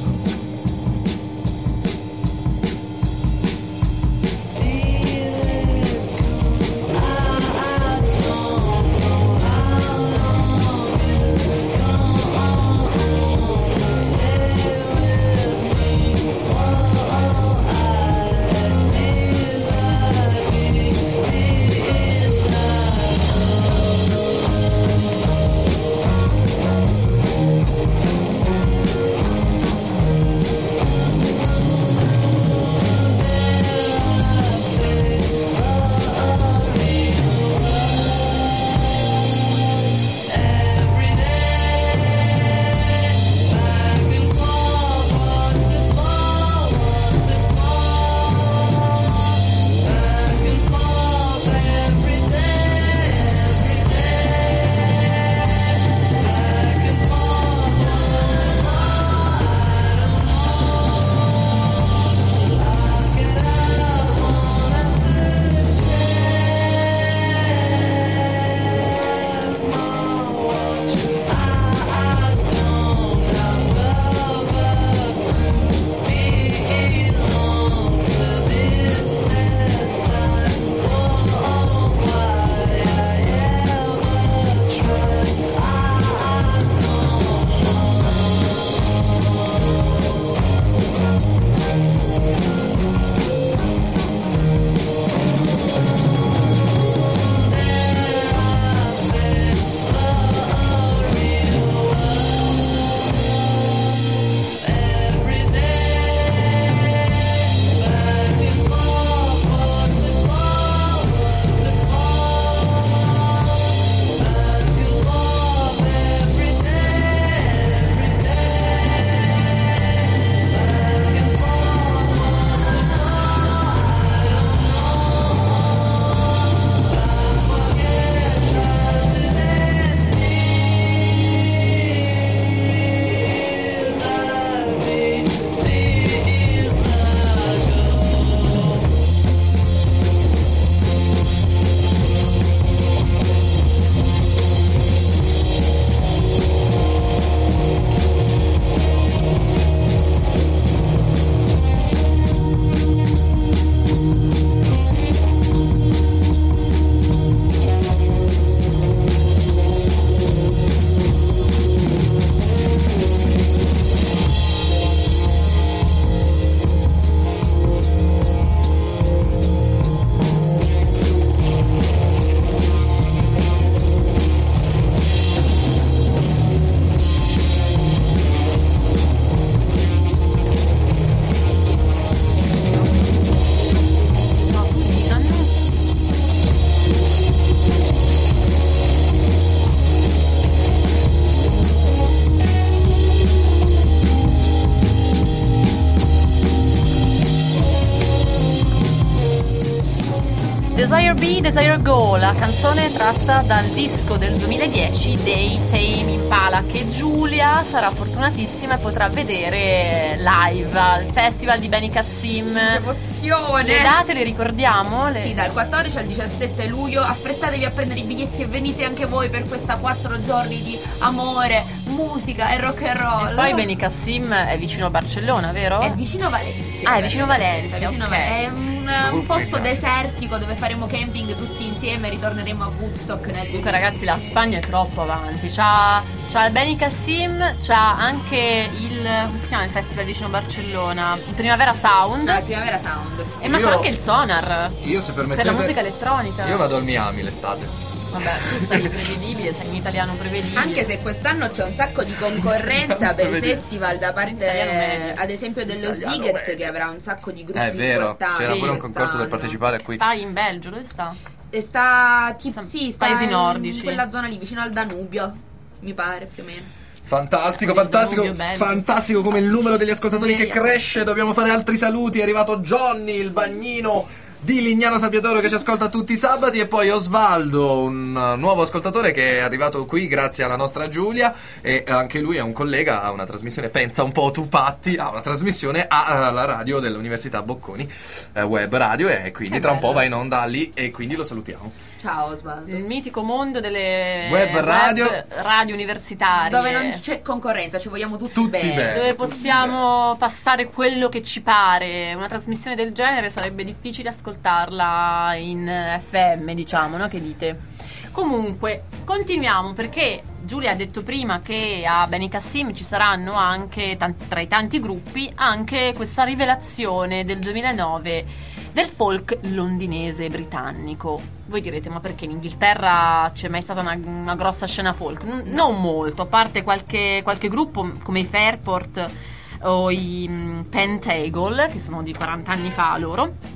Speaker 1: Desire Be, Desire Go, la canzone tratta dal disco del 2010 dei Tame Impala, che Giulia sarà fortunatissima e potrà vedere live al Festival di Beni Cassim.
Speaker 3: Emozione!
Speaker 1: Le date le ricordiamo?
Speaker 3: Sì, dal 14 al 17 luglio. Affrettatevi a prendere i biglietti e venite anche voi per questa 4 giorni di amore, musica e rock and roll.
Speaker 1: E poi Beni Cassim è vicino a Barcellona, vero?
Speaker 3: È vicino Valencia.
Speaker 1: Ah, è vicino Valencia,
Speaker 3: Vicino
Speaker 1: ok.
Speaker 3: È un posto desertico dove faremo camping tutti insieme e ritorneremo a Woodstock nel
Speaker 1: Comunque ragazzi, la Spagna è troppo avanti. C'ha il Beni Cassim, c'ha anche come si chiama il festival vicino Barcellona? Il Primavera Sound.
Speaker 3: La Primavera Sound.
Speaker 1: E ma c'è anche il Sonar.
Speaker 2: Io, se
Speaker 1: per
Speaker 2: permettete,
Speaker 1: la musica elettronica.
Speaker 2: io vado al Miami l'estate.
Speaker 1: Vabbè, tu sei imprevedibile, sei un italiano prevedibile.
Speaker 3: Anche se quest'anno c'è un sacco di concorrenza per i festival da parte,
Speaker 1: Italiano medio.
Speaker 3: ad esempio, dello
Speaker 2: Italiano
Speaker 3: Ziget,
Speaker 2: medio.
Speaker 3: che avrà un sacco di gruppi
Speaker 2: È vero,
Speaker 3: importanti.
Speaker 2: c'era pure un concorso per
Speaker 3: quest'anno.
Speaker 2: partecipare qui.
Speaker 1: Stai in Belgio, dove sta?
Speaker 3: E sta tipo sta
Speaker 1: Paesi
Speaker 3: in
Speaker 1: nordici.
Speaker 3: quella zona lì, vicino al Danubio, mi pare, più o meno.
Speaker 2: Fantastico,
Speaker 1: Danubio,
Speaker 2: fantastico,
Speaker 1: Belgio.
Speaker 2: fantastico come il numero degli ascoltatori che
Speaker 1: Ungheria.
Speaker 2: cresce. Dobbiamo fare altri saluti. È arrivato Johnny, il bagnino di Lignano Sabbiatoro, che ci ascolta tutti i sabati, e poi Osvaldo, un nuovo ascoltatore che è arrivato qui grazie alla nostra Giulia, e anche lui è un collega, ha una trasmissione, pensa un po' tu Patti, ha una trasmissione alla radio dell'Università Bocconi, web radio, e quindi
Speaker 1: Che
Speaker 2: tra un po'
Speaker 1: bello.
Speaker 2: va in onda lì, e quindi lo salutiamo.
Speaker 3: Ciao Osvaldo.
Speaker 1: Il mitico mondo delle
Speaker 2: Web radio.
Speaker 1: radio universitarie.
Speaker 3: Dove non c'è concorrenza, ci vogliamo tutti
Speaker 2: Tutti
Speaker 3: bene.
Speaker 2: bene.
Speaker 1: Dove possiamo passare quello che ci pare. Una trasmissione del genere sarebbe difficile ascoltarla in FM, diciamo, no? Che dite? Comunque, continuiamo, perché Giulia ha detto prima che a Beni Cassim ci saranno anche, tra i tanti gruppi, anche questa rivelazione del 2009 del folk londinese britannico. Voi direte, ma perché in Inghilterra c'è mai stata una grossa scena folk? Non molto, a parte qualche gruppo come i Fairport o i Pentagle, che sono di 40 anni fa loro.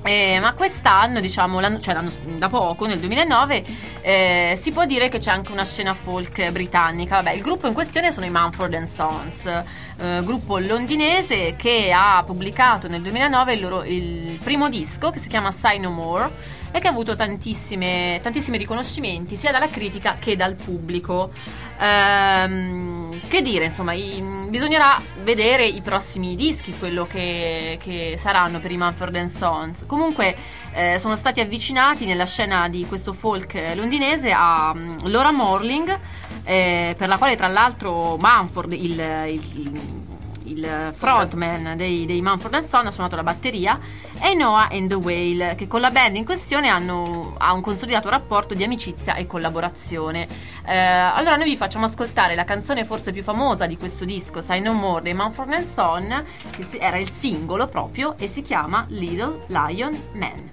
Speaker 1: Ma quest'anno, diciamo, da poco, nel 2009, si può dire che c'è anche una scena folk britannica. Vabbè, il gruppo in questione sono i Mumford & Sons, gruppo londinese che ha pubblicato nel 2009 il primo disco, che si chiama Say No More, e che ha avuto tantissimi riconoscimenti sia dalla critica che dal pubblico. Che dire, insomma, bisognerà vedere i prossimi dischi, quello che saranno per i Mumford & Sons. Comunque sono stati avvicinati nella scena di questo folk londinese a Laura Morling, per la quale tra l'altro Mumford, il frontman dei Mumford & Sons, ha suonato la batteria, e Noah and the Whale, che con la band in questione ha un consolidato rapporto di amicizia e collaborazione. Allora noi vi facciamo ascoltare la canzone forse più famosa di questo disco, Say No More dei Mumford & Sons, che era il singolo proprio, e si chiama Little Lion Man.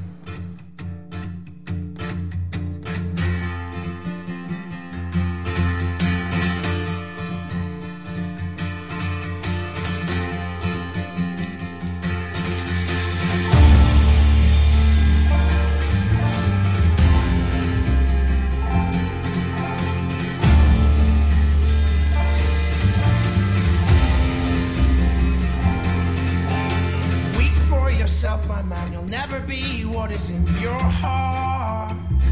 Speaker 8: My man, you'll never be what is in your heart.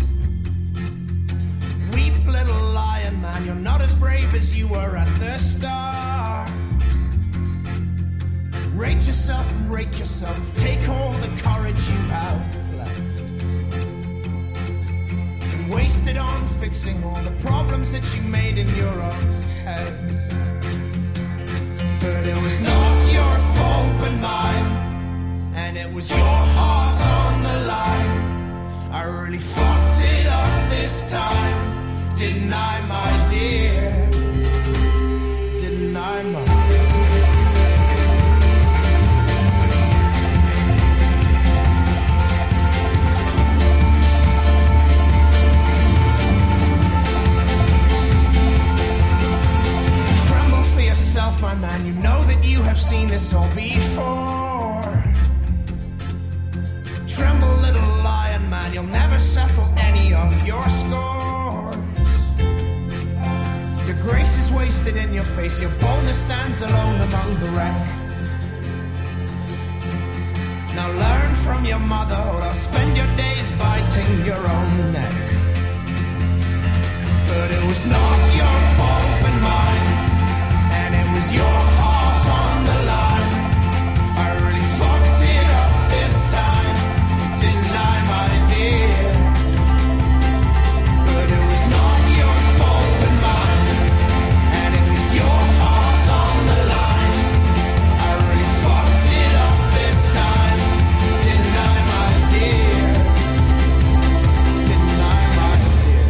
Speaker 8: Weep, little lion man, you're not as brave as you were at the start. Rate yourself and rake yourself, take all the courage you have left and waste it on fixing all the problems that you made in your own head. But it was not your fault but mine, and it was your heart on the line. I really fucked it up this time, didn't I, my dear? Didn't I, my dear? Tremble for yourself, my man, you know that you have seen this all before. Tremble, little lion man, you'll never settle any of your scores. Your grace is wasted in your face, your boldness stands alone among the wreck. Now learn from your mother, or else spend your days not your fault but mine, and it was your heart on the line. I really fucked it up this time, didn't I, my dear? But it was not your fault but mine, and it was your heart on the line. I really fucked it up this time, didn't I, my dear? Didn't I, my dear?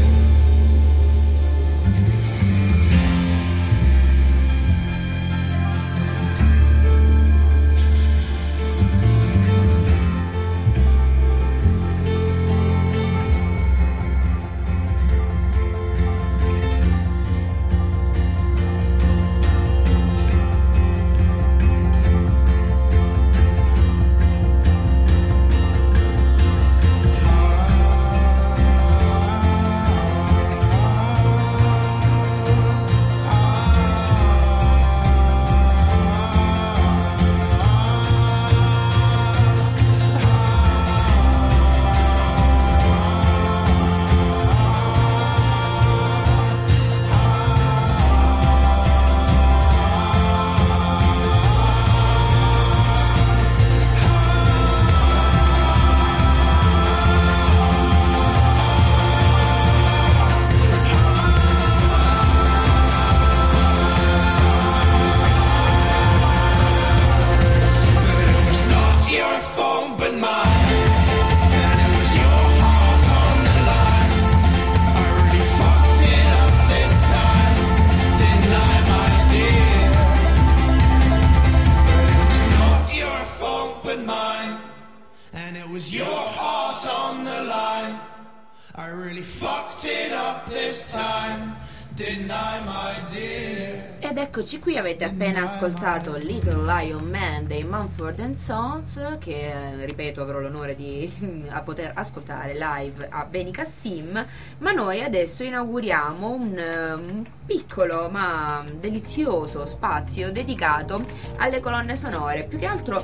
Speaker 3: Ed eccoci qui, avete appena ascoltato Little Lion Man dei Mumford & Sons, che ripeto avrò l'onore di a poter ascoltare live a Benicassim. Ma noi adesso inauguriamo un piccolo ma delizioso spazio dedicato alle colonne sonore, più che altro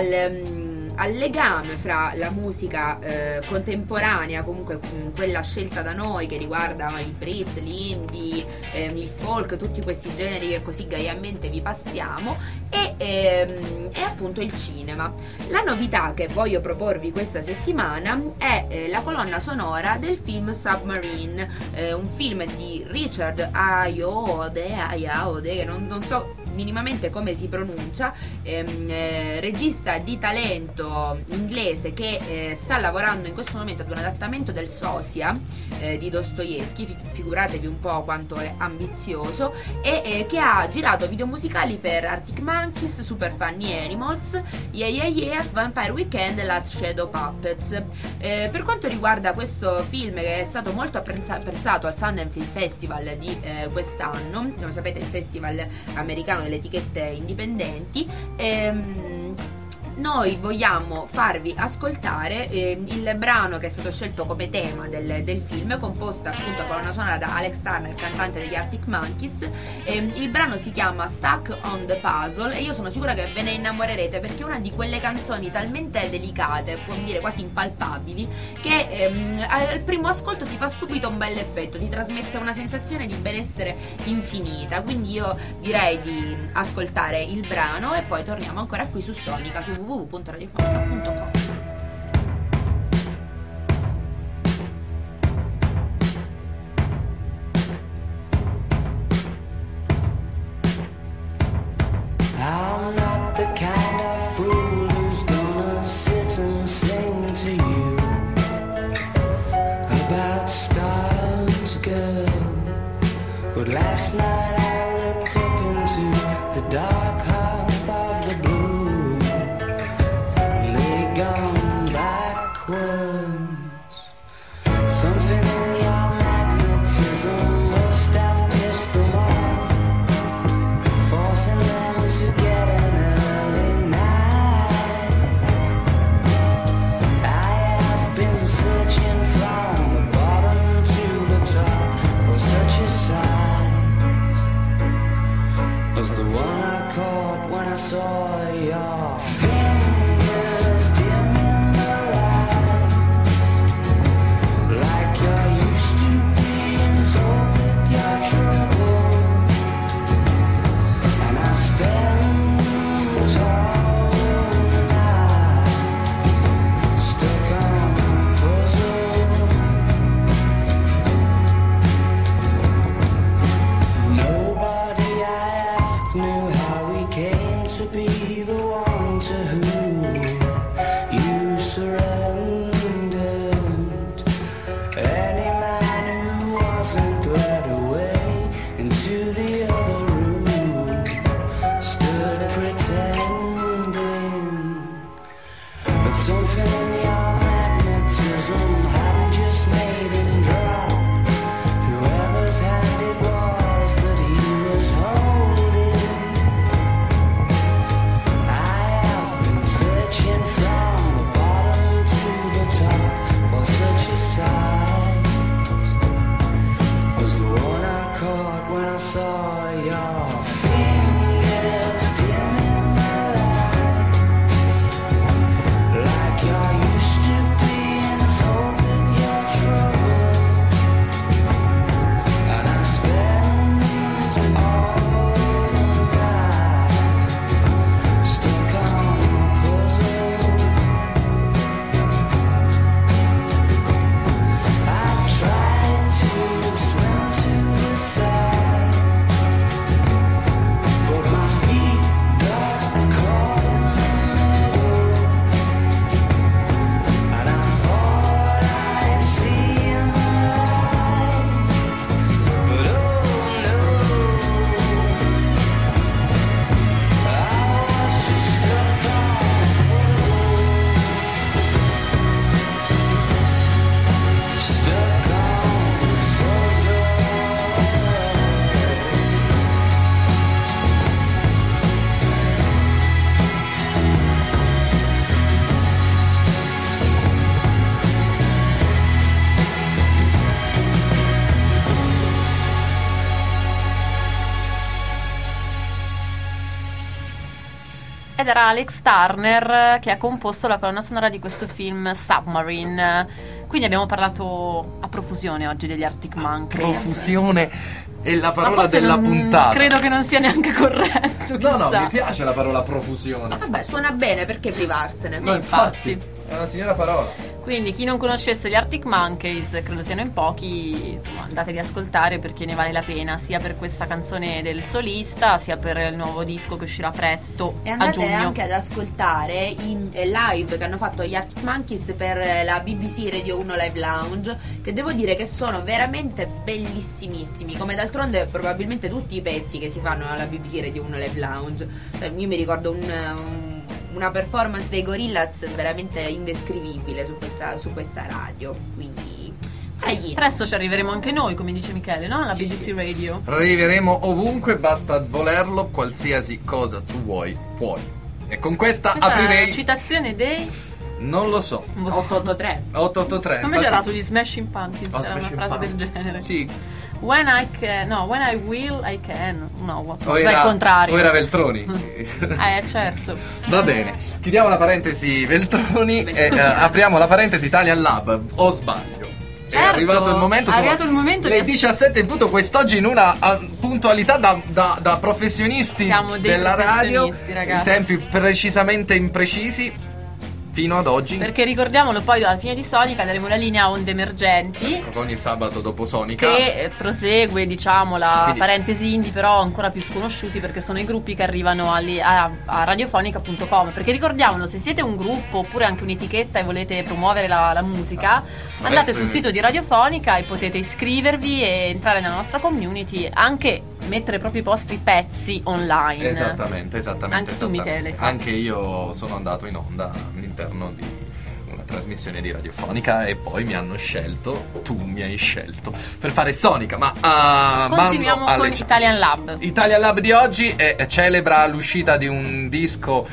Speaker 3: al legame fra la musica contemporanea, comunque quella scelta da noi, che riguarda il Brit, l'indie, il folk, tutti questi generi che così gaiamente vi passiamo, e appunto il cinema. La novità che voglio proporvi questa settimana è la colonna sonora del film Submarine, un film di Richard Ayoade, che non so minimamente come si pronuncia, regista di talento inglese che sta lavorando in questo momento ad un adattamento del Sosia di Dostoevsky, figuratevi un po' quanto è ambizioso, e che ha girato video musicali per Arctic Monkeys, Super Funny Animals, Yeah Yeah Yeahs, Vampire Weekend e Last Shadow Puppets. Per quanto riguarda questo film, che è stato molto apprezzato al Sundance Film Festival di quest'anno, come sapete il festival americano delle etichette indipendenti, noi vogliamo farvi ascoltare il brano che è stato scelto come tema del film, composta appunto a colonna sonora da Alex Turner, cantante degli Arctic Monkeys. Il brano si chiama Stuck on the Puzzle e io sono sicura che ve ne innamorerete, perché è una di quelle canzoni talmente delicate, può dire quasi impalpabili, che al primo ascolto ti fa subito un bel effetto, ti trasmette una sensazione di benessere infinita. Quindi io direi di ascoltare il brano e poi torniamo ancora qui su Sonica, su www.radiofonica.com.
Speaker 7: I'm not the kind of fool who's gonna sit and sing to you about stars, girl. But last night I looked up into the dark half of the blue, and they gone backwards. Something in your magnetism must have pissed them off, forcing them to get an early night. I have been searching from the bottom to the top for such a sight as the one I caught when I saw your fingers dim in the lights.
Speaker 1: ed era Alex Turner che ha composto la colonna sonora di questo film Submarine. Quindi abbiamo parlato a profusione oggi degli Arctic Monkeys.
Speaker 2: Profusione è la parola
Speaker 1: forse
Speaker 2: della puntata.
Speaker 1: Credo che non sia neanche corretto.
Speaker 2: No,
Speaker 1: chissà.
Speaker 2: mi piace la parola profusione.
Speaker 3: Vabbè, suona bene, perché privarsene?
Speaker 2: No, infatti, è una signora parola.
Speaker 1: Quindi chi non conoscesse gli Arctic Monkeys, credo siano in pochi, insomma andatevi ad ascoltare perché ne vale la pena, sia per questa canzone del solista, sia per il nuovo disco che uscirà presto
Speaker 3: E
Speaker 1: a
Speaker 3: andate
Speaker 1: giugno.
Speaker 3: anche ad ascoltare i live che hanno fatto gli Arctic Monkeys per la BBC Radio 1 Live Lounge, che devo dire che sono veramente bellissimissimi, come d'altronde probabilmente tutti i pezzi che si fanno alla BBC Radio 1 Live Lounge. Io mi ricordo una performance dei Gorillaz veramente indescrivibile su questa radio, quindi
Speaker 1: Presto ci arriveremo anche noi, come dice Michele, no? Alla
Speaker 3: Sì,
Speaker 1: BBC
Speaker 3: sì.
Speaker 1: Radio.
Speaker 2: Arriveremo ovunque, basta volerlo, qualsiasi cosa tu vuoi, puoi. E con questa
Speaker 1: Questa è
Speaker 2: aprirei...
Speaker 1: una citazione dei
Speaker 2: Non lo so.
Speaker 3: 883.
Speaker 2: 883.
Speaker 1: come c'era sugli Smashing Pumpkins,
Speaker 2: Oh,
Speaker 1: c'era una
Speaker 2: Smashing
Speaker 1: frase del
Speaker 2: Pumpkins.
Speaker 1: genere.
Speaker 2: Sì.
Speaker 1: When I will, I can. No,
Speaker 2: O
Speaker 1: è il contrario.
Speaker 2: o era Veltroni.
Speaker 1: Certo.
Speaker 2: Va bene. Chiudiamo la parentesi Veltroni e apriamo la parentesi Italian Lab. O sbaglio? È
Speaker 1: Certo,
Speaker 2: arrivato il momento.
Speaker 1: è
Speaker 2: sono
Speaker 1: arrivato il momento
Speaker 2: le
Speaker 1: di-
Speaker 2: 17 in punto quest'oggi in una puntualità da professionisti
Speaker 1: Siamo dei
Speaker 2: della radio.
Speaker 1: professionisti, ragazzi.
Speaker 2: I tempi precisamente imprecisi fino ad oggi.
Speaker 1: Perché ricordiamolo, poi alla fine di Sonica daremo la linea a onde emergenti,
Speaker 2: Ecco, ogni sabato dopo Sonica.
Speaker 1: che prosegue, diciamo, la
Speaker 2: Quindi-
Speaker 1: parentesi indie, però ancora più sconosciuti perché sono i gruppi che arrivano a radiofonica.com. Perché ricordiamolo, se siete un gruppo oppure anche un'etichetta e volete promuovere la musica, andate
Speaker 2: essere-
Speaker 1: sul sito di Radiofonica e potete iscrivervi e entrare nella nostra community, anche mettere proprio i vostri pezzi online.
Speaker 2: Esattamente.
Speaker 1: Anche tu,
Speaker 2: esattamente.
Speaker 1: Michele.
Speaker 2: Anche io sono andato in onda all'interno di una trasmissione di radiofonica e poi mi hanno scelto, tu mi hai scelto per fare Sonica, ma
Speaker 1: Continuiamo
Speaker 2: bando alle
Speaker 1: con
Speaker 2: ciance.
Speaker 1: Italian Lab.
Speaker 2: Italian Lab di oggi celebra l'uscita di un disco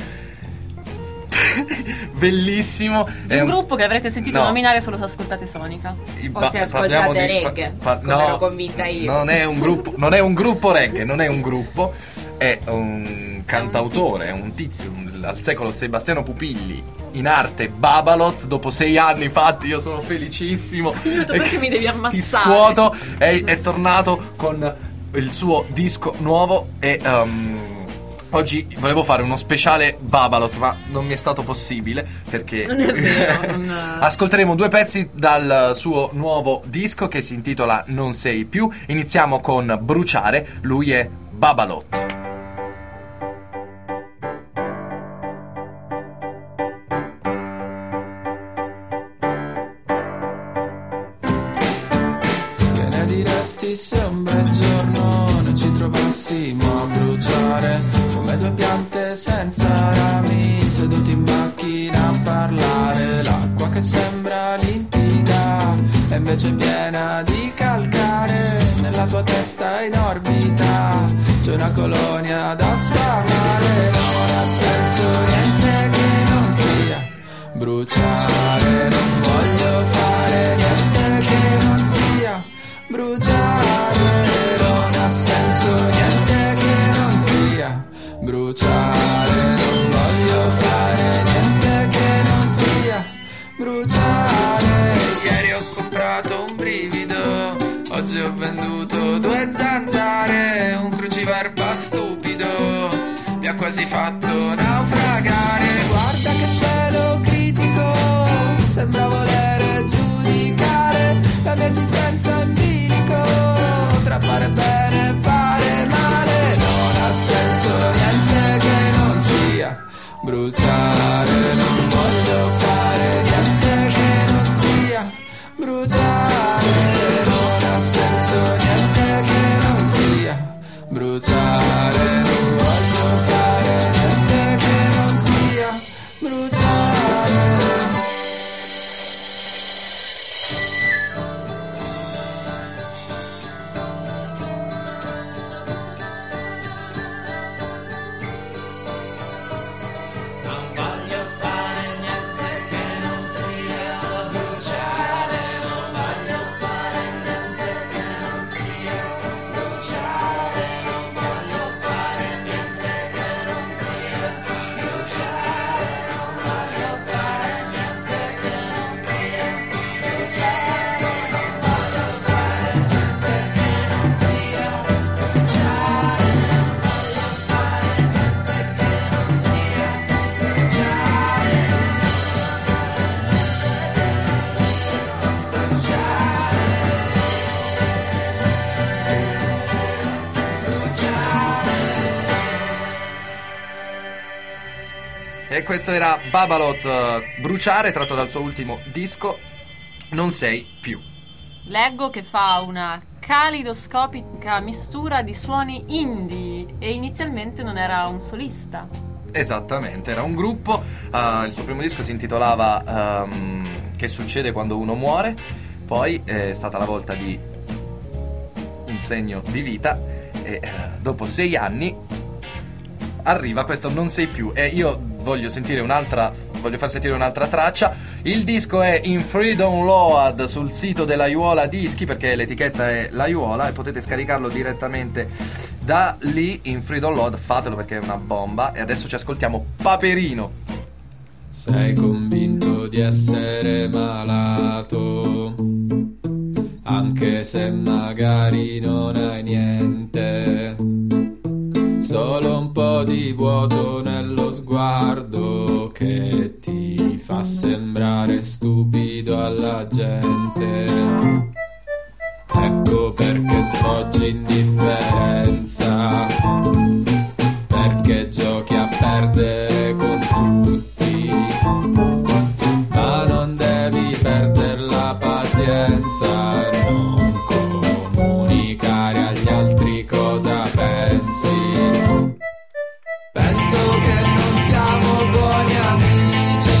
Speaker 2: bellissimo.
Speaker 1: Di un gruppo che avrete sentito
Speaker 2: No.
Speaker 1: nominare solo se ascoltate Sonica.
Speaker 3: O se
Speaker 2: parliamo
Speaker 3: ascoltate
Speaker 2: di-
Speaker 3: reggae, come
Speaker 2: no,
Speaker 3: ero convinta io.
Speaker 2: Non è un gruppo, non è un gruppo reggae, non è un gruppo, è un cantautore, è un tizio, al secolo Sebastiano Pupilli, in arte Babalot, dopo 6 anni fatti, io sono felicissimo.
Speaker 1: Aiuto, perché mi devi ammazzare?
Speaker 2: Ti scuoto, è tornato con il suo disco nuovo e oggi volevo fare uno speciale Babalot, ma non mi è stato possibile perché
Speaker 1: Non è vero, non-
Speaker 2: ascolteremo 2 pezzi dal suo nuovo disco che si intitola Non sei più. Iniziamo con Bruciare, lui è Babalot.
Speaker 9: Che ne diresti se un bel giorno noi ci trovassimo a bruciare come 2 piante senza rami seduti in macchina a parlare? L'acqua che sembra limpida è invece piena di calcare. Nella tua testa in orbita c'è una colonia da sfamare. Non ha senso niente che non sia bruciare. Non voglio fare niente che non sia bruciare. Non ha senso niente che non sia bruciare. Non voglio fare niente che non sia bruciare. Ieri ho comprato un brivido, oggi ho venduto 2 zanzare. Un cruciverba stupido mi ha quasi fatto naufragare. Guarda che cielo critico, sembra volere giudicare la mia esistenza in bilico, tra fare bene e fare male. Non ha senso niente che non sia bruciare. Non voglio fare niente che non sia bruciare. Non ha senso niente che non sia bruciare. Non voglio fare niente che non sia bruciare.
Speaker 2: E questo era Babalot, Bruciare, tratto dal suo ultimo disco Non sei più.
Speaker 1: Leggo che fa una calidoscopica mistura di suoni indie e inizialmente non era un solista.
Speaker 2: Esattamente, era un gruppo. Il suo primo disco si intitolava Che succede quando uno muore. Poi è stata la volta di Un segno di vita. E dopo 6 anni arriva questo Non sei più. E io voglio far sentire un'altra traccia. Il disco è in free download sul sito della Aiuola Dischi, perché l'etichetta è l'Aiuola, e potete scaricarlo direttamente da lì in free download. Fatelo perché è una bomba. E adesso ci ascoltiamo Paperino.
Speaker 9: Sei convinto di essere malato, anche se magari non hai niente, solo un po' di vuoto nello sguardo che ti fa sembrare stupido alla gente. Ecco perché sfoggi indifferenza, perché giochi a perdere con tutti, ma non devi perdere la pazienza, non comunicare agli altri cosa pensi. Penso che non siamo buoni amici,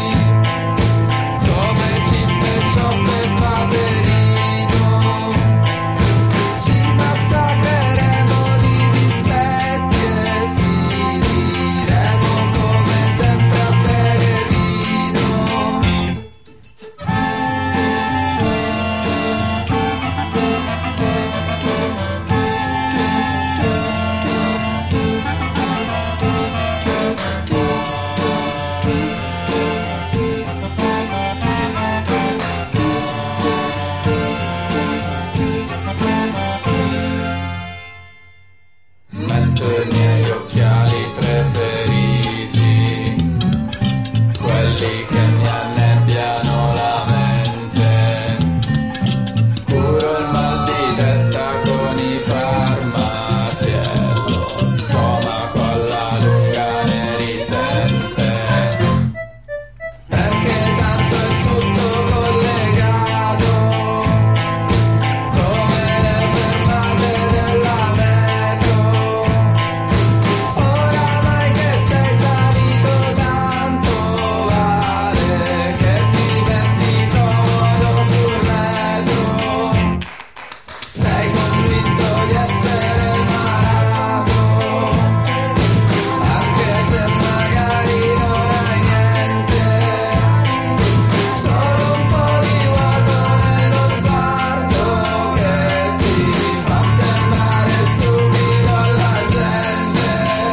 Speaker 9: come Cippo e Cioppo e Paperino. Ci massacreremo di dispetti e finiremo come sempre a Peregrino. Metto i miei occhiali preferiti, quelli che mi annebbiano la mente. Curo il mal di testa con i farmaci e lo stomaco alla lunga ne risente. Perché tanto è tutto collegato, come le fermate della metro. Oramai che sei salito tanto vale che diventi comodo sul retro. Sei convinto di essere malato, anche se magari non hai niente, solo un po' di vuoto nello sguardo che ti fa sembrare stupido alla gente.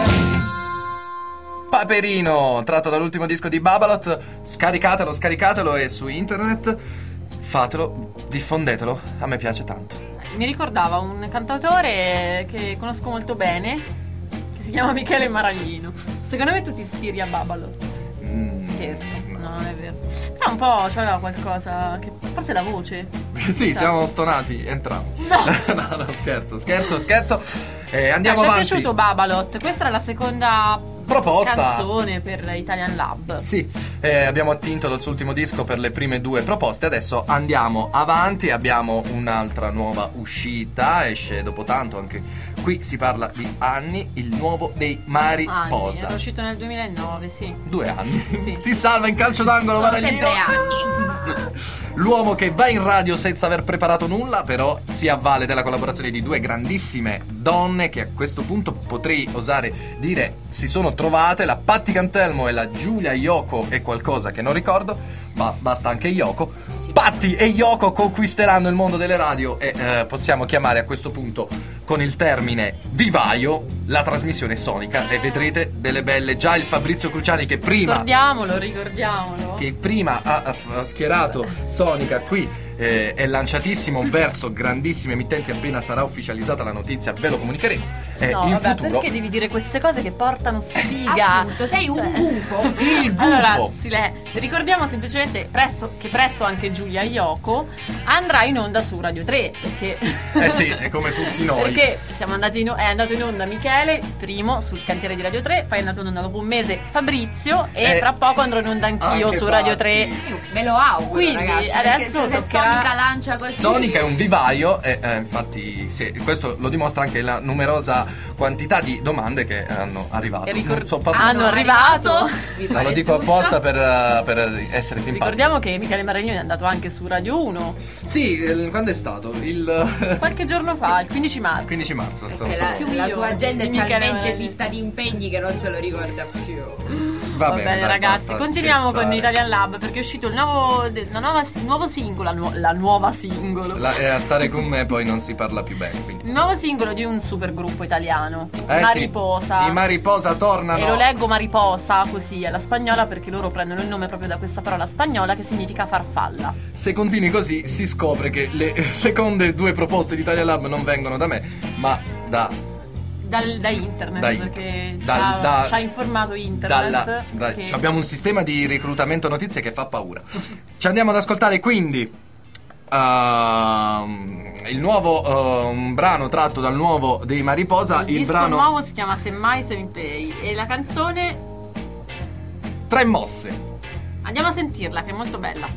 Speaker 2: Paperino, tratto dall'ultimo disco di Babalot. Scaricatelo e su internet fatelo, diffondetelo, a me piace tanto.
Speaker 1: Mi ricordava un cantautore che conosco molto bene, che si chiama Michele Maraglino. Secondo me tu ti ispiri a Babalot. Scherzo, no, non è vero. Però un po' c'aveva qualcosa che forse la voce.
Speaker 2: Sì, siamo stonati entrambi.
Speaker 1: No.
Speaker 2: no, scherzo. Andiamo
Speaker 1: Ci è
Speaker 2: avanti.
Speaker 1: piaciuto Babalot. Questa era la seconda
Speaker 2: Proposta.
Speaker 1: canzone per Italian Lab.
Speaker 2: Sì, abbiamo attinto dal suo ultimo disco per le prime 2 proposte. Adesso andiamo avanti. Abbiamo un'altra nuova uscita. Esce dopo tanto, anche qui si parla di anni. Il nuovo dei Mariposa.
Speaker 1: Era uscito nel 2009, sì.
Speaker 2: 2 anni.
Speaker 1: Sì.
Speaker 2: Si salva in calcio d'angolo, Maraglino.
Speaker 3: Sempre anni.
Speaker 2: L'uomo che va in radio senza aver preparato nulla, però si avvale della collaborazione di 2 grandissime donne che a questo punto potrei osare dire si sono trovate, la Patti Cantelmo e la Giulia Iocco e qualcosa che non ricordo, ma basta anche Iocco. Patti e Iocco conquisteranno il mondo delle radio e possiamo chiamare a questo punto con il termine vivaio la trasmissione sonica, e vedrete delle belle. Già il Fabrizio Cruciani che prima ha schierato Sonica qui è lanciatissimo verso grandissime emittenti. Appena sarà ufficializzata la notizia ve lo comunicheremo.
Speaker 1: No,
Speaker 2: in
Speaker 1: vabbè,
Speaker 2: futuro
Speaker 1: perché devi dire queste cose che portano sfiga?
Speaker 3: Appunto, sei un gufo.
Speaker 2: il gufo.
Speaker 1: Allora, ricordiamo semplicemente che presto anche Giulia Iocco andrà in onda su Radio 3, perché
Speaker 2: sì, è come tutti noi.
Speaker 1: perché perché è andato in onda Michele, primo sul cantiere di Radio 3, poi è andato in onda dopo un mese Fabrizio e tra poco andrò in onda anch'io su Radio 3.
Speaker 3: Io me lo auguro,
Speaker 1: quindi
Speaker 3: ragazzi,
Speaker 1: adesso
Speaker 3: se Sonica lancia così.
Speaker 2: Sonica è un vivaio e infatti questo lo dimostra anche la numerosa quantità di domande che hanno arrivato.
Speaker 1: Hanno arrivato.
Speaker 2: Ma lo dico apposta per essere simpatico.
Speaker 1: Ricordiamo che Michele Maragnoni è andato anche su Radio 1.
Speaker 2: Sì, quando è stato?
Speaker 1: Qualche giorno fa, il 15 marzo.
Speaker 2: 15 marzo.
Speaker 3: La sua agenda è
Speaker 1: Michele
Speaker 3: talmente
Speaker 1: Maragnoni.
Speaker 3: Fitta di impegni che non se lo ricorda più.
Speaker 2: Va
Speaker 1: bene,
Speaker 2: dai,
Speaker 1: ragazzi,
Speaker 2: basta
Speaker 1: continuiamo
Speaker 2: scherzare.
Speaker 1: con Italian Lab perché è uscito il nuovo singolo, la nuova singolo.
Speaker 2: A stare con me poi non si parla più bene. Quindi.
Speaker 1: Il nuovo singolo di un super gruppo italiano,
Speaker 2: Mariposa.
Speaker 1: Sì.
Speaker 2: I Mariposa tornano.
Speaker 1: E lo leggo Mariposa così alla spagnola perché loro prendono il nome proprio da questa parola spagnola che significa farfalla.
Speaker 2: Se continui così si scopre che le seconde due proposte di Italia Lab non vengono da me, ma da
Speaker 1: internet, perché ci ha informato internet.
Speaker 2: Che... Abbiamo un sistema di reclutamento notizie che fa paura. Ci andiamo ad ascoltare quindi il nuovo un brano tratto dal nuovo dei Mariposa. Il
Speaker 1: disco
Speaker 2: brano
Speaker 1: nuovo si chiama Semmai Se Mi Play e la canzone
Speaker 2: Tre mosse.
Speaker 1: Andiamo a sentirla che è molto bella.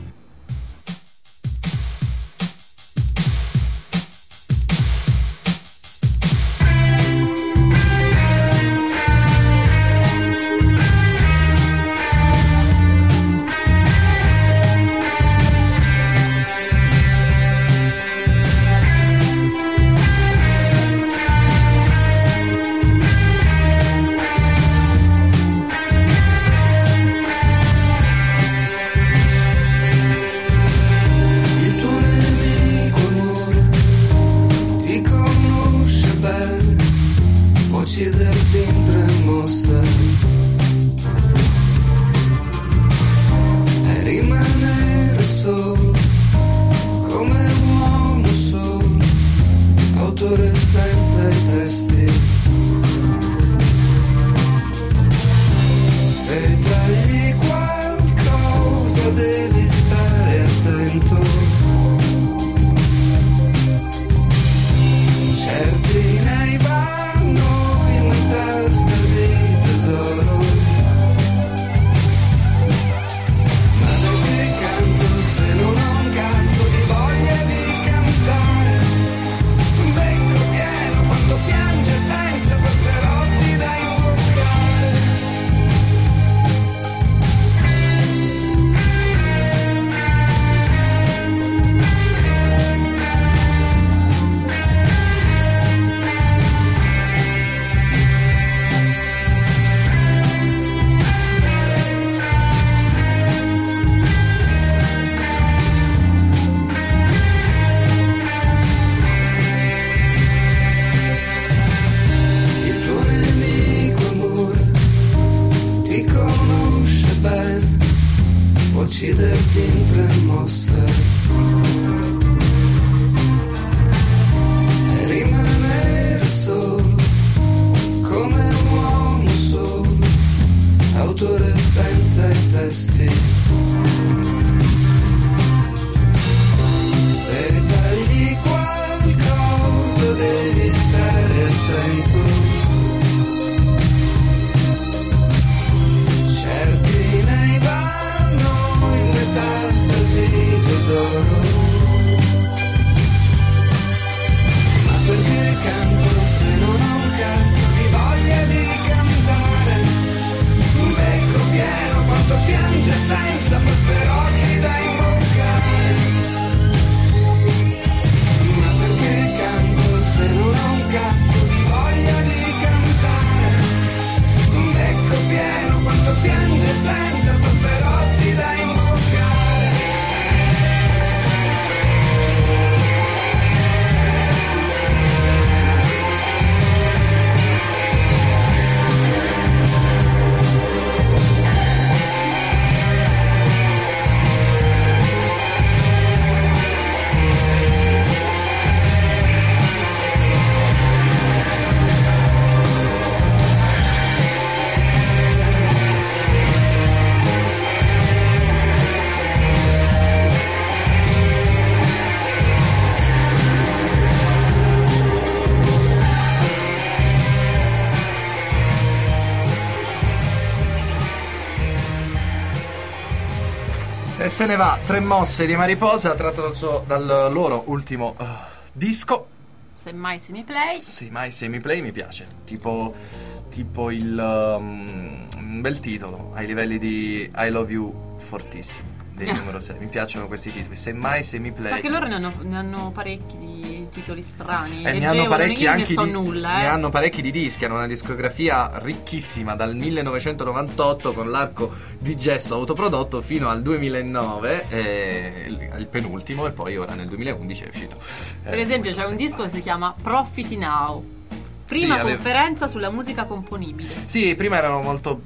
Speaker 2: se ne va, 3 mosse di Mariposa, tratto dal loro ultimo disco.
Speaker 1: Semmai Semiplay.
Speaker 2: Semmai Semiplay mi piace, tipo il un bel titolo, ai livelli di I Love You fortissimo, del numero 6. Mi piacciono questi titoli, Semmai Semiplay.
Speaker 1: Sa che loro ne hanno parecchi di titoli strani.
Speaker 2: Ne hanno parecchi
Speaker 1: io
Speaker 2: anche
Speaker 1: ne so nulla,
Speaker 2: ne hanno parecchi di dischi, hanno una discografia ricchissima dal 1998 con l'arco di gesso autoprodotto fino al 2009, il penultimo, e poi ora nel 2011 è uscito.
Speaker 1: Per esempio c'è un disco che si chiama Profit Now. Prima conferenza sulla musica componibile.
Speaker 2: Sì, prima erano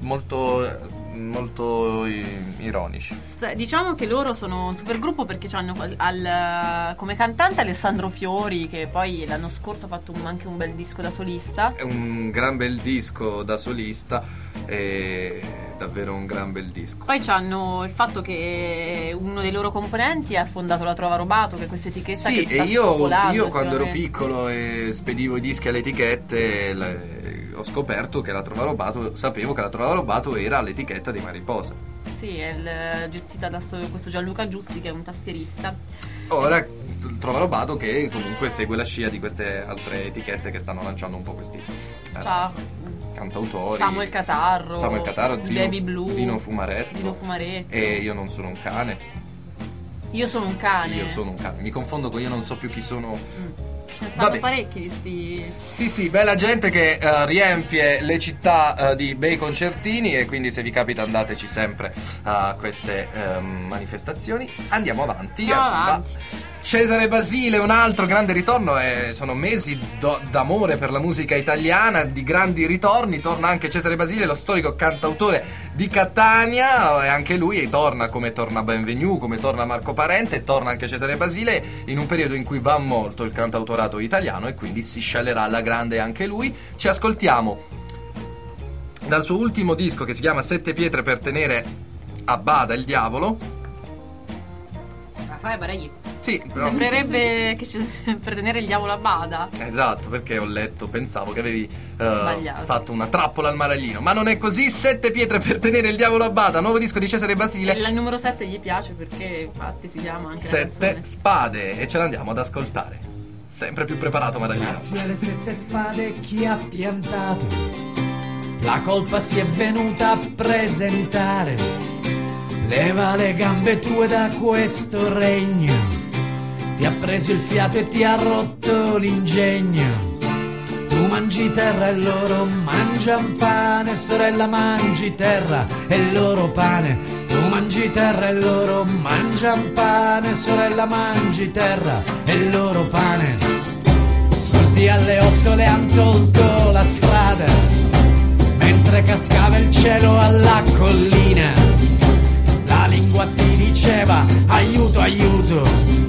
Speaker 2: molto ironici.
Speaker 1: Diciamo che loro sono un supergruppo perché hanno come cantante Alessandro Fiori, che poi l'anno scorso ha fatto anche un bel disco da solista.
Speaker 2: È un gran bel disco da solista, è davvero un gran bel disco.
Speaker 1: Poi c'hanno il fatto che uno dei loro componenti ha fondato la Trova Robato, che è questa etichetta che sta spopolando.
Speaker 2: Io quando ero piccolo e spedivo i dischi alle etichette, ho scoperto che la Trova Robato, sapevo che la Trova Robato era l'etichetta di Mariposa.
Speaker 1: Sì, è gestita da questo Gianluca Giusti, che è un tastierista.
Speaker 2: Ora Trova Robato che comunque segue la scia di queste altre etichette che stanno lanciando un po' questi cantautori.
Speaker 1: Samuel Catarro,
Speaker 2: Baby
Speaker 1: Blue,
Speaker 2: Dino Fumaretto. E Io non sono un cane.
Speaker 1: Io sono un cane.
Speaker 2: Mi confondo con Io non so più chi sono.
Speaker 1: Ce ne stanno parecchi di sti.
Speaker 2: Sì, bella gente che riempie le città di bei concertini, e quindi se vi capita andateci sempre a queste manifestazioni. Andiamo avanti. Cesare Basile, un altro grande ritorno, sono mesi d'amore per la musica italiana, di grandi ritorni. Torna anche Cesare Basile, lo storico cantautore di Catania, e anche lui torna, come torna Benvenu, come torna Marco Parente, e torna anche Cesare Basile in un periodo in cui va molto il cantautorato italiano, e quindi si scialerà alla grande anche lui. Ci ascoltiamo dal suo ultimo disco, che si chiama Sette pietre per tenere a bada il diavolo.
Speaker 3: Raffaele Baragli.
Speaker 2: Sì, però
Speaker 1: sembrerebbe che per tenere il diavolo a bada.
Speaker 2: Esatto, perché pensavo che avevi fatto una trappola al maraglino, ma non è così. Sette pietre per tenere il diavolo a bada, nuovo disco di Cesare Basile.
Speaker 1: Il numero 7 gli piace perché infatti si chiama anche
Speaker 2: Sette spade, e ce l'andiamo ad ascoltare. Sempre più preparato Maraglino.
Speaker 10: Grazie alle sette spade chi ha piantato, la colpa si è venuta a presentare. Leva le gambe tue da questo regno, ti ha preso il fiato e ti ha rotto l'ingegno. Tu mangi terra e loro mangian pane, sorella mangi terra e loro pane. Tu mangi terra e loro mangian pane, sorella mangi terra e loro pane. Così alle 8 le han tolto la strada, mentre cascava il cielo alla collina. La lingua ti diceva aiuto, aiuto,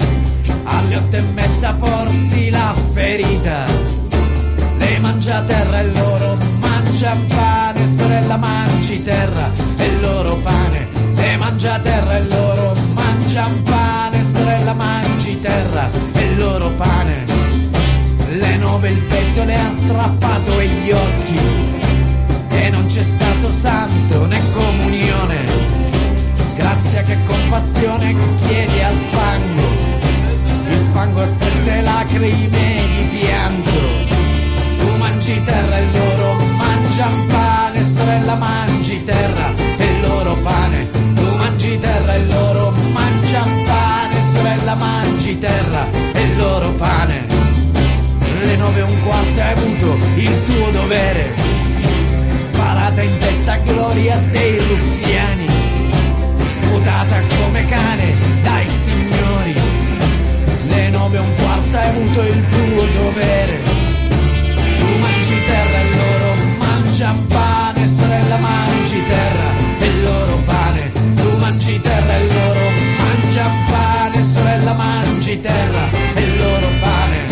Speaker 10: alle 8:30 porti la ferita. Lei mangia terra e loro mangian pane, sorella mangi terra e loro pane. Lei mangia terra e loro mangian pane, sorella mangi terra e loro pane. Le 9 il petto le ha strappato e gli occhi, e non c'è stato santo né comunione. Grazie a che compassione chiedi al fango, il fango ha 7 lacrime di pianto. Tu mangi terra e loro mangian pane, sorella mangi terra e loro pane. Tu mangi terra e loro mangian pane, sorella mangi terra e loro pane. Le 9:15 hai avuto il tuo dovere, sparata in testa a gloria dei ruffiani, sputata come cane dai signori. Le 9:15 hai avuto il tuo dovere. Tu mangi terra e loro mangian pane, sorella mangi terra e loro pane. Tu mangi terra e loro mangian pane, sorella mangi terra e loro pane.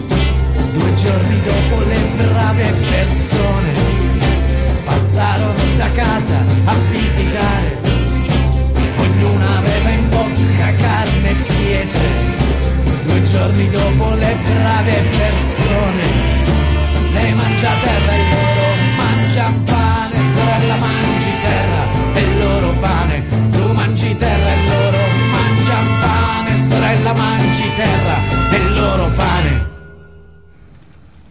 Speaker 10: 2 giorni dopo le brave persone passarono da casa a visitare. Ognuna aveva in bocca carne e pietre. 2 giorni dopo le brave persone. Lei mangia terra e loro mangian pane, sorella mangi terra e loro pane. Tu mangi terra e loro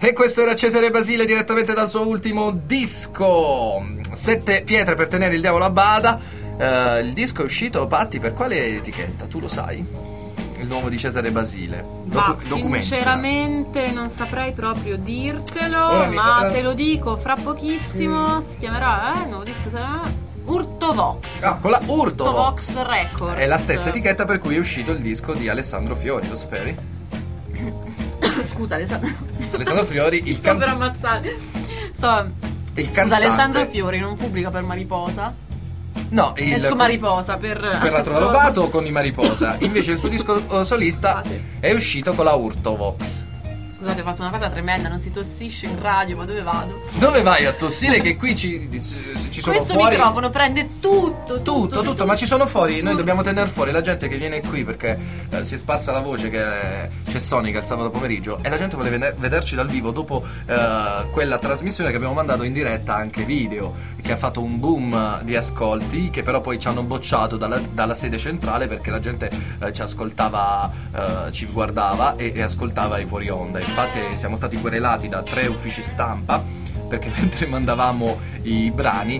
Speaker 2: E questo era Cesare Basile direttamente dal suo ultimo disco, 7 pietre per tenere il diavolo a bada. Il disco è uscito, Patti, per quale etichetta? Tu lo sai? Il nuovo di Cesare Basile.
Speaker 1: Sinceramente non saprei proprio dirtelo,
Speaker 2: Ora
Speaker 1: ma te lo dico fra pochissimo. Si chiamerà, il nuovo disco sarà Urtovox.
Speaker 2: Con la
Speaker 1: Urtovox Records.
Speaker 2: È la stessa etichetta per cui è uscito il disco di Alessandro Fiori, lo sapevi?
Speaker 1: Scusa,
Speaker 2: Alessandro Fiori, il
Speaker 1: sto per ammazzare. Scusa,
Speaker 2: cantante.
Speaker 1: Alessandro Fiori non pubblica per Mariposa?
Speaker 2: No,
Speaker 1: È su Mariposa per
Speaker 2: la Trovato con i Mariposa. Invece il suo disco solista è uscito con la Urtovox.
Speaker 1: Scusate, ho fatto una cosa tremenda, non si tossisce in radio, ma dove vado?
Speaker 2: Dove vai a tossire? Che qui ci sono
Speaker 1: Questo
Speaker 2: fuori.
Speaker 1: microfono prende tutto,
Speaker 2: ma ci sono fuori. Noi dobbiamo tenere fuori la gente che viene qui perché si è sparsa la voce che c'è Sonica il sabato pomeriggio e la gente vuole vederci dal vivo dopo quella trasmissione che abbiamo mandato in diretta anche video, che ha fatto un boom di ascolti, che però poi ci hanno bocciato dalla sede centrale perché la gente ci ascoltava, ci guardava e ascoltava i fuori onda. Infatti siamo stati querelati da 3 uffici stampa perché mentre mandavamo i brani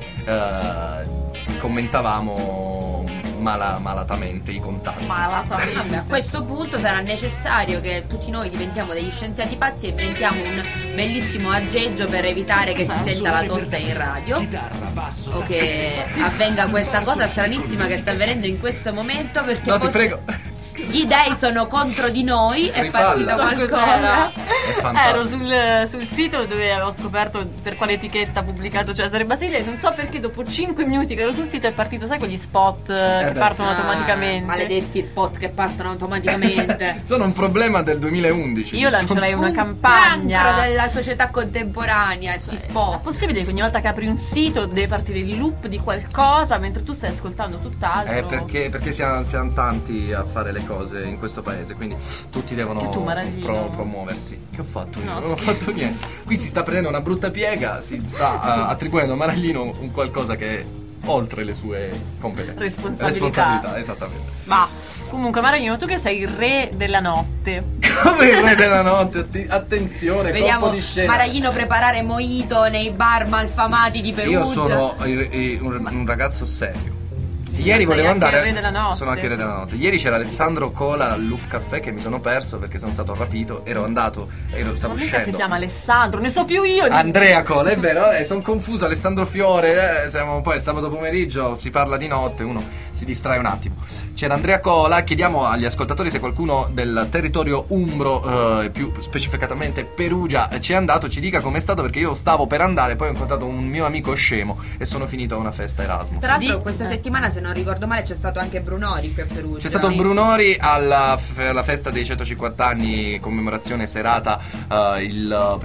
Speaker 2: commentavamo malatamente i contatti.
Speaker 3: Vabbè, a questo punto sarà necessario che tutti noi diventiamo degli scienziati pazzi e inventiamo un bellissimo aggeggio per evitare che si senta la tosse in radio o che avvenga questa cosa stranissima che sta avvenendo in questo momento, perché
Speaker 2: no, ti prego.
Speaker 3: Gli dei sono contro di noi. È partito
Speaker 1: qualcosa. Ero
Speaker 3: È
Speaker 1: sul sito dove avevo scoperto per quale etichetta ha pubblicato Cesare Basile. Non so perché dopo 5 minuti che ero sul sito è partito, sai, quegli spot che partono automaticamente.
Speaker 3: Maledetti spot che partono automaticamente.
Speaker 2: Sono un problema del 2011.
Speaker 1: Io lancerei una campagna
Speaker 3: cancro della società contemporanea. Si spot.
Speaker 1: È possibile che ogni volta che apri un sito deve partire il loop di qualcosa mentre tu stai ascoltando tutt'altro?
Speaker 2: Perché siamo tanti a fare le cose in questo paese, quindi tutti devono promuoversi. Che ho fatto io?
Speaker 1: No,
Speaker 2: non ho fatto niente. Qui si sta prendendo una brutta piega, si sta attribuendo a Maraglino un qualcosa che è oltre le sue competenze, responsabilità, esattamente.
Speaker 1: Ma comunque Maraglino, tu che sei il re della notte.
Speaker 2: Come il re della notte? Attenzione,
Speaker 3: vediamo
Speaker 2: colpo di scena.
Speaker 3: Maraglino preparare mojito nei bar malfamati di Perugia.
Speaker 2: Io sono un ragazzo serio. Ieri volevo andare. Sono anche il re della notte. Ieri c'era Alessandro Cola al Loop Caffè che mi sono perso perché sono stato rapito. Stavo uscendo.
Speaker 1: Si chiama Alessandro, ne so più io.
Speaker 2: Andrea Cola, è vero, sono confuso. Alessandro Fiore. Poi sabato pomeriggio si parla di notte, uno si distrae un attimo. C'era Andrea Cola. Chiediamo agli ascoltatori se qualcuno del territorio umbro, più specificatamente Perugia, ci è andato, ci dica com'è stato, perché io stavo per andare, poi ho incontrato un mio amico scemo e sono finito a una festa Erasmus.
Speaker 3: Tra l'altro questa settimana, se non ricordo male, c'è stato anche Brunori qui a Perugia.
Speaker 2: C'è stato Brunori alla festa dei 150 anni, commemorazione serata il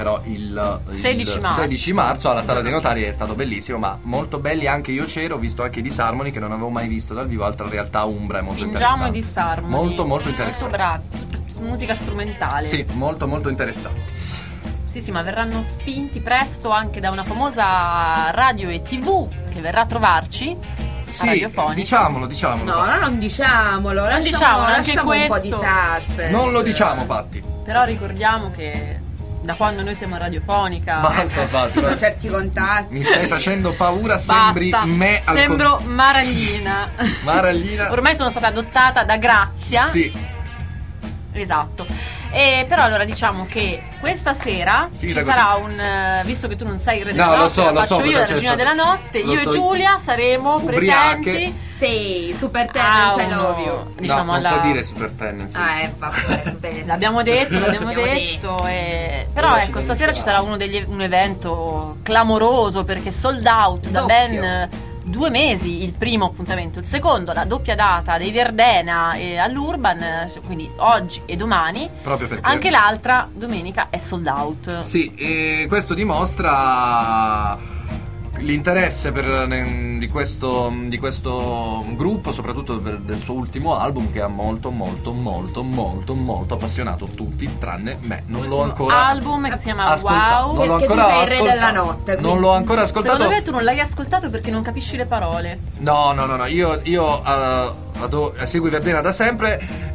Speaker 2: 16 marzo alla Sala dei Notari. È stato bellissimo, ma molto belli anche. Io c'ero, ho visto anche Disarmony, che non avevo mai visto dal vivo, altra realtà umbra, è molto interessante.
Speaker 1: Spingiamo Disarmony.
Speaker 2: Molto interessante.
Speaker 1: Molto bravi, musica strumentale.
Speaker 2: Sì, molto interessante.
Speaker 1: Sì, ma verranno spinti presto anche da una famosa radio e TV che verrà a trovarci.
Speaker 2: Sì, diciamolo.
Speaker 3: No, non diciamolo. Lasciamo un po' di suspense.
Speaker 2: Non lo diciamo, Patti.
Speaker 1: Però ricordiamo che da quando noi siamo radiofonica
Speaker 2: basta, Patti.
Speaker 3: Sono certi contatti.
Speaker 2: Mi stai facendo paura, sembri me al
Speaker 1: Sembro Maraglina. Ormai sono stata adottata da Grazia.
Speaker 2: Sì.
Speaker 1: Esatto. Però allora diciamo che questa sera ci sarà visto che tu non sei il re della notte, faccio io la regina della notte, io e Giulia saremo presenti.
Speaker 3: Sì, Super Tendenza, I love you.
Speaker 2: Diciamo non puoi dire Super Tendenza.
Speaker 3: Vabbè,
Speaker 1: l'abbiamo detto. Però ecco, stasera ci sarà un evento clamoroso perché sold out da ben 2 mesi il primo appuntamento, il secondo la doppia data dei Verdena all'Urban, quindi oggi e domani, proprio perché anche l'altra domenica è sold out.
Speaker 2: Sì, e questo dimostra l'interesse di questo gruppo, soprattutto del suo ultimo album, che ha molto appassionato tutti tranne me. Non l'ho ancora
Speaker 1: album che si chiama Wow,
Speaker 3: perché tu sei il re della notte, quindi.
Speaker 2: Non l'ho ancora ascoltato.
Speaker 1: Secondo me tu non l'hai ascoltato perché non capisci le parole.
Speaker 2: No, io segui Verdena da sempre.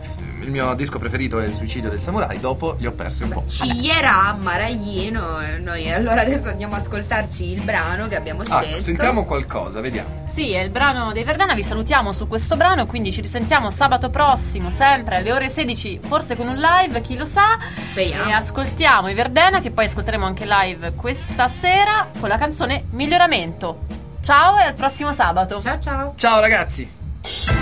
Speaker 2: il mio disco preferito è Il suicidio del samurai, dopo li ho persi un po'.
Speaker 3: Sciglierà Maraglino. Noi allora adesso andiamo a ascoltarci il brano che abbiamo scelto.
Speaker 2: Sentiamo qualcosa, vediamo.
Speaker 1: Sì, è il brano dei Verdena, vi salutiamo su questo brano, quindi ci risentiamo sabato prossimo, sempre alle ore 16, forse con un live, chi lo sa.
Speaker 3: Speriamo.
Speaker 1: E ascoltiamo i Verdena, che poi ascolteremo anche live questa sera con la canzone Miglioramento. Ciao e al prossimo sabato.
Speaker 3: Ciao ciao.
Speaker 2: Ciao ragazzi.